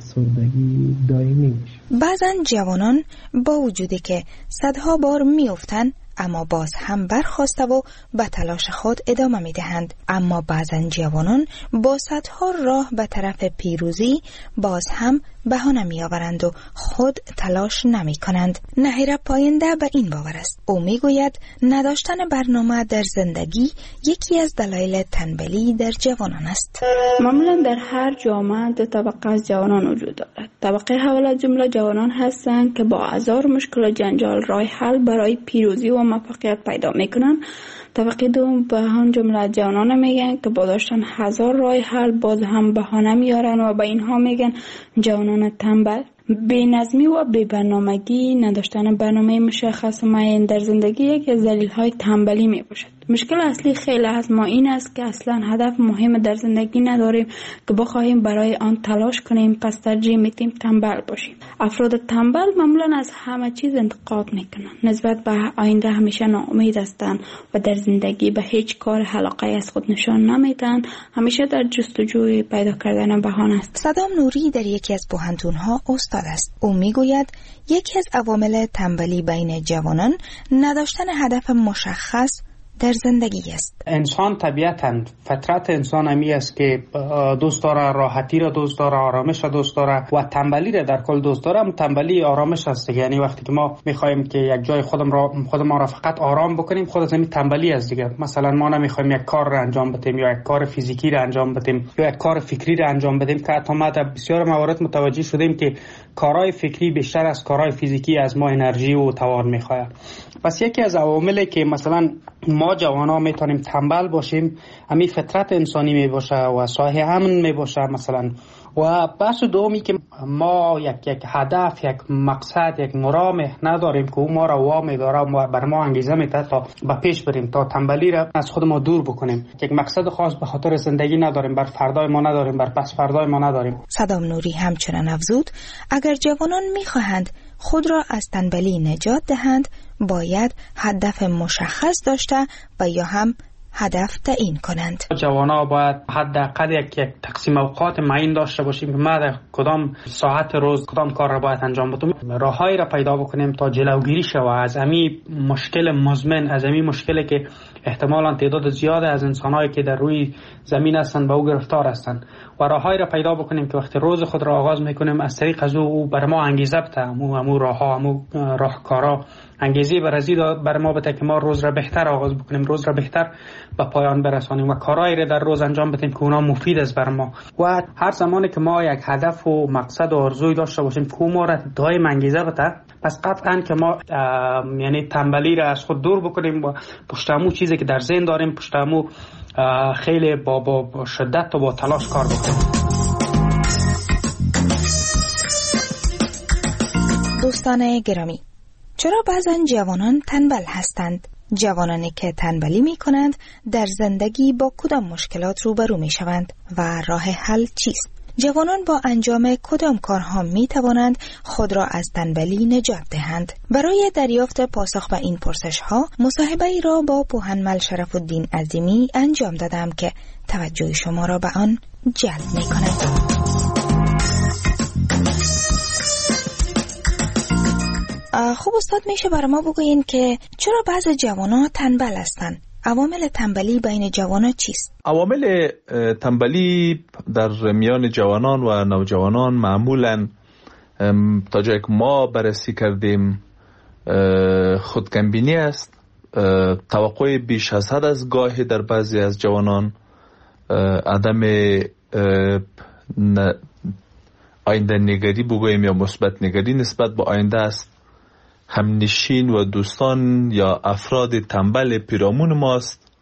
افسردگی دائمی میشه. بعضا جوانان با وجودی که صدها بار میافتن اما باز هم برخاسته و به تلاش خود ادامه میدهند. اما بعضا جوانان با صدها راه به طرف پیروزی باز هم بهانه میآورند و خود تلاش نمی کنند. نهیر پاینده به این باور است. او میگوید نداشتن برنامه در زندگی یکی از دلایل تنبلی در جوانان است. معمولا در هر جامعه دو طبقه از جوانان وجود دارد. طبقه اول از جمله جوانان هستند که با هزار مشکل و جنجال راه حل برای پیروزی و موفقیت پیدا میکنند. طبقه دوم به هم جمله جوانان میگن که با داشتن هزار راه حل باز هم بهانه میارن و به اینها میگن جوانان تنبل. بی‌نظمی و بی‌برنامگی، نداشتن برنامه مشخص و معین در زندگی یکی از دلایل تنبلی می باشد. مشکل اصلی خیلی از ما این است که اصلا هدف مهم در زندگی نداریم که بخواهیم برای آن تلاش کنیم، پس ترجیح میدیم تنبل باشیم. افراد تنبل معمولا از همه چیز انتقاد میکنند، نسبت به آینده همیشه ناامید هستند و در زندگی به هیچ کار علاقه از خود نشان نمیدن، همیشه در جستجوی پیدا کردن بهانه است. صدام نوری در یکی از پوهنتون‌ها استاد است. او میگوید یکی از عوامل تنبلی بین جوانان نداشتن هدف مشخص در زندگی است. انسان طبیعتاً فطرت انسان همی است که دوست داره راحتی را دوست داره، آرامش را دوست داره و تنبلی را در کل دوست داره. هم تنبلی آرامش است. یعنی وقتی که ما میخوایم که یک جای خودم را خودمان را فقط آرام بکنیم، خود از همین تنبلی است دیگه. مثلا ما نمیخوایم یک کار را انجام بدیم یا یک کار فیزیکی را انجام بدیم یا یک کار فکری را انجام بدیم که حتی ما در بسیار موارد متوجه شدیم که کارهای فکری بیشتر از کارهای فیزیکی از ما انرژی و توان میخواد. پس یکی از عواملی که مثلا ما جوانا میتونیم تنبل باشیم همین فطرت انسانی میباشه و صاحب امن میباشه مثلا. و بحث دومی که ما یک یک هدف، یک مقصد، یک مرام نداریم که او ما را وامی داره و بر ما انگیزه میده تا به پیش بریم، تا تنبلی را از خود ما دور بکنیم. یک مقصد خاص به خاطر زندگی نداریم، بر فردای ما نداریم، بر پس فردای ما نداریم. صدام نوری همچنان افزود اگر جوانان میخواهند خود را از تنبلی نجات دهند باید هدف مشخص داشته و یا هم هدف تعیین کنند. جوانا باید حداقل یک یک تقسیم اوقات معین داشته باشیم که ما در کدام ساعت روز کدام کار را باید انجام بدیم. راههایی را پیدا بکنیم تا جلوگیری شود از امی مشکل مزمن، از امی مشکلی که احتمالاً تعداد زیاد از انسان‌هایی که در روی زمین هستند به او گرفتار هستند و راههایی را پیدا بکنیم که وقتی روز خود را آغاز میکنیم از طریق از او بر ما انگیزه بده، امو امو راهها، امو راهکارها انگیزه بر ازید بر ما بده که ما روز را بهتر آغاز بکنیم، روز را بهتر به پایان برسانیم و کارهایی را در روز انجام بدیم که اونا مفید است بر ما. و هر زمانی که ما یک هدف و مقصد و آرزوی داشته باشیم که ما را دائم انگیزه بده، پس قطعاً که ما یعنی تنبلی را از خود دور بکنیم و پشتمو چیزی که در ذهن داریم پشتمو خیلی با, با شدت و با تلاش کار بکنیم. دوستان گرامی، چرا بعضا جوانان تنبل هستند؟ جوانانی که تنبلی می کنند در زندگی با کدام مشکلات روبرو می شوند و راه حل چیست؟ جوانان با انجام کدام کارها می توانند خود را از تنبلی نجات دهند؟ برای دریافت پاسخ به این پرسش ها مصاحبه ای را با پوهنمل شرف الدین عظیمی انجام دادم که توجه شما را به آن جلب می کند. خوب استاد، میشه برای ما بگوین که چرا بعض جوانان تنبل هستند؟ عوامل تنبلی بین جوانان چیست؟ عوامل تنبلی در میان جوانان و نوجوانان معمولاً تا جایی که ما بررسی کردیم خودکمبینی است، توقع بیش از حد از گاهی در بعضی از جوانان، عدم آینده نگری بگوییم یا مثبت نگری نسبت به آینده است. همنشین و دوستان یا افراد تنبل پیرامون ماست.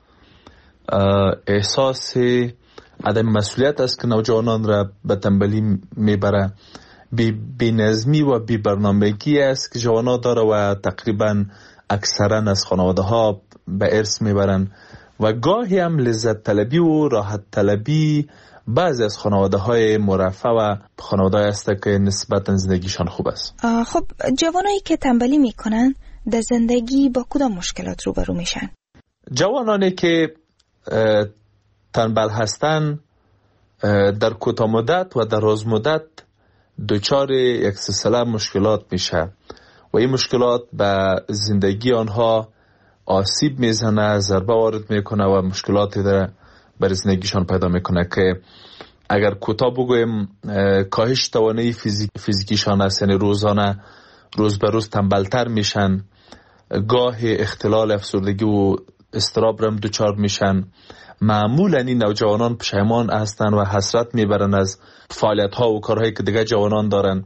احساس عدم مسئولیت است که نوجوانان را به تنبلی میبره. بی نظمی و بی برنامگی است که جوانان داره و تقریبا اکثرا از خانواده ها به ارث میبرن و گاهی هم لذت طلبی و راحت طلبی بعضی از خانواده های مرفه و خانواده هسته که نسبتا زندگیشان خوب است. خب جوانایی که تنبلی میکنن در زندگی با کدام مشکلات روبرو میشن؟ جوانانی که تنبل هستن در کوتاه مدت و در دراز مدت دچار یک سلسله مشکلات میشه و این مشکلات به زندگی آنها آسیب میزنه، ضربه وارد میکنه و مشکلاتی داره برای زندگیشان پیدا میکنه که اگر کوتاه بگویم کاهش توانایی فیزیک فیزیکیشان است، یعنی روزانه روز به روز تنبلتر میشن، گاه اختلال افسردگی و اضطراب هم دچار میشن. معمولا این نوجوانان پشیمان هستن و حسرت میبرن از فعالیت ها و کارهایی که دیگه جوانان دارن.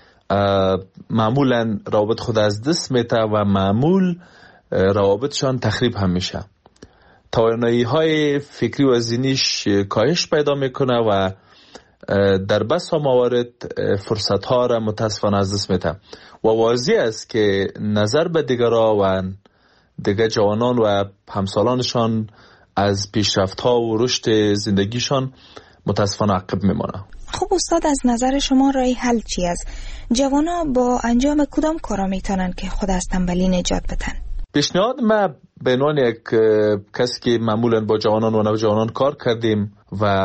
معمولا روابط خود از دست میته و معمول روابطشان تخریب هم میشه. توانایی های فکری و ذهنیش کاهش پیدا میکنه و در بسا موارد فرصت ها را متاسفانه از دست میده و واضح است که نظر به دیگران و دیگر جوانان و همسالانشان از پیشرفت ها و رشد زندگیشان متاسفانه عقب میمانه. خب استاد، از نظر شما راه حل چی است؟ جوانا با انجام کدام کارا میتونن که خود از تنبلی نجات بدن؟ پیشنهاد ما به عنوان یک کسی که معمولا با جوانان و نوجوانان کار کردیم و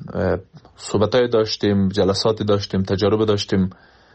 صحبتای داشتیم، جلساتی داشتیم، تجربه داشتیم،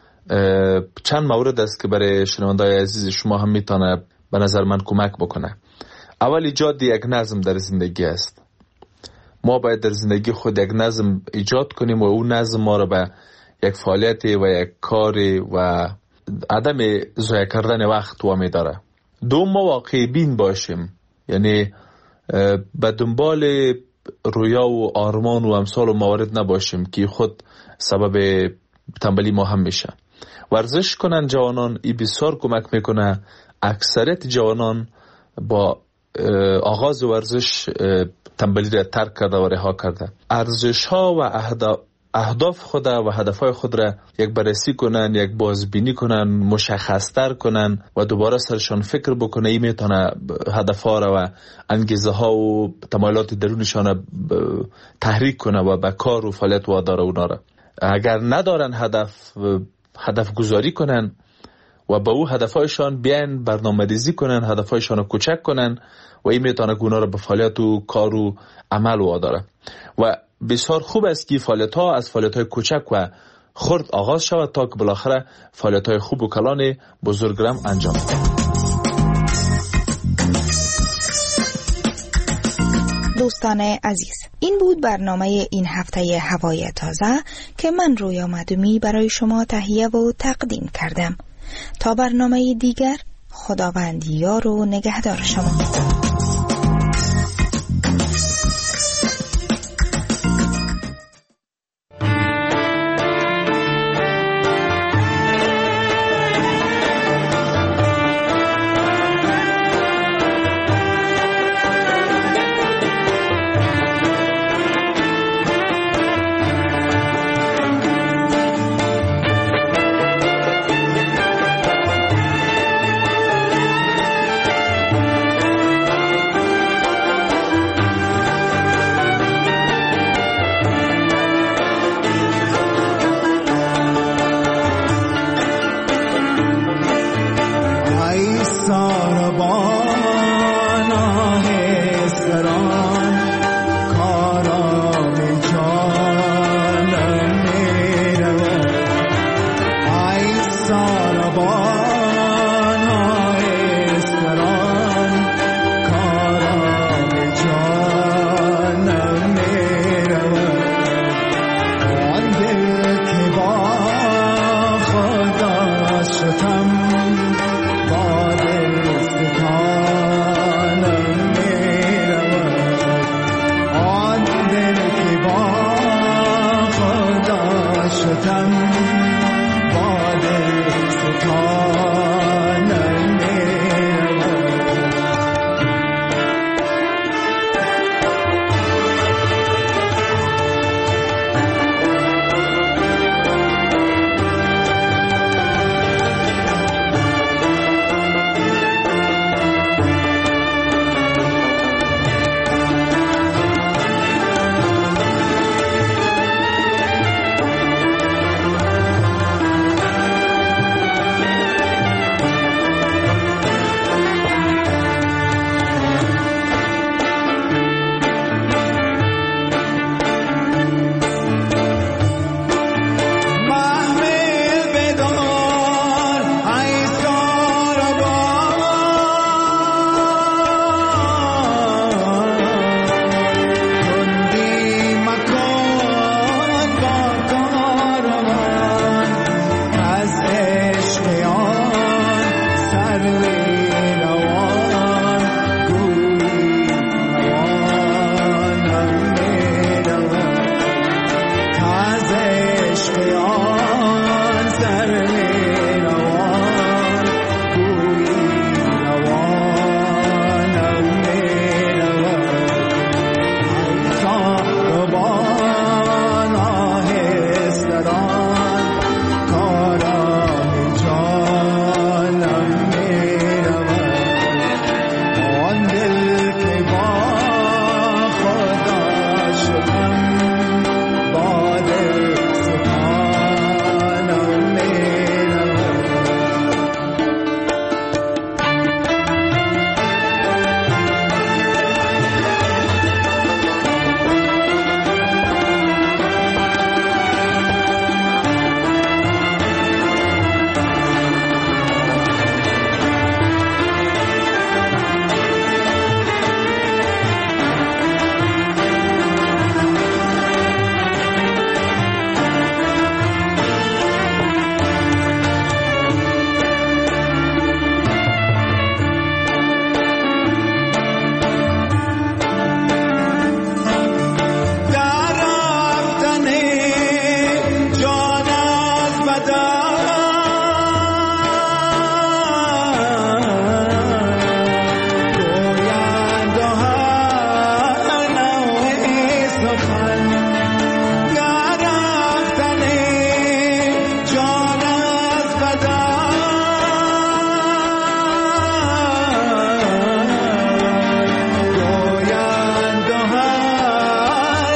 چند مورد است که برای شنونده‌های عزیز شما هم میتونه به نظر من کمک بکنه. اول ایجاد یک نظم در زندگی است. ما باید در زندگی خود یک نظم ایجاد کنیم و اون نظم ما رو به یک فعالیت و یک کار و عدم ضایع کردن وقت وامی داره. دو، ما واقعی بین باشیم، یعنی به دنبال رویا و آرمان و امثال و موارد نباشیم که خود سبب تنبلی ما هم میشه. ورزش کنن جوانان، این بسیار کمک میکنه. اکثریت جوانان با آغاز ورزش تنبلی را ترک کرده و رها کرده. ارزش ها و اهداف خود و هدف های خود را یک بررسی کنن، یک بازبینی کنن، مشخصتر کنن و دوباره سرشان فکر بکنه. این میتونه هدف ها را و انگیزه ها و تمایلات درونشان تحریک کنه و به کار و فعالیت واداره اونا را. اگر ندارن هدف هدف گذاری کنن و با او هدفهایشان بیان برنامه ریزی کنن، هدفهایشان رو کوچک کنن و این میتونه گونه رو به فعالیت و کار و عمل واداره. و بسیار خوب است که فعالیت ها از فعالیت های کوچک و خرد آغاز شود تا که بالاخره فعالیت های خوب و کلان بزرگرم انجام دهد. دوستان عزیز، این بود برنامه این هفته هوای تازه که من رویا معدومی برای شما تهیه و تقدیم کردم. تا برنامه دیگر، خداوند یار و نگهدار شما.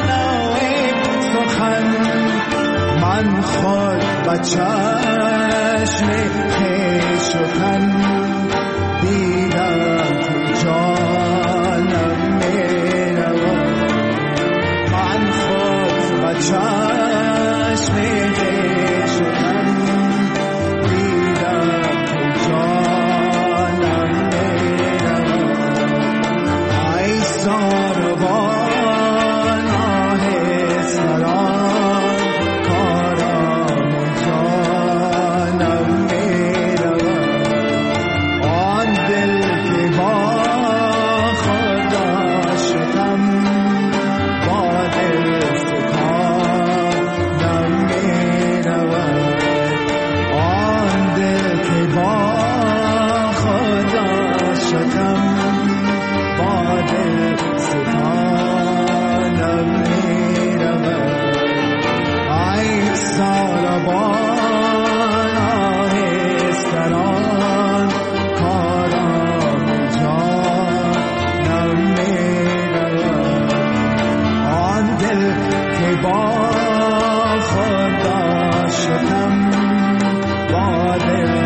من خود بچه چشم خویش و تن دیدم تو جانم میرود من خود و چشم خویش و تن دیدم تو جانم میرود ای ساربان با خدا شدم با دل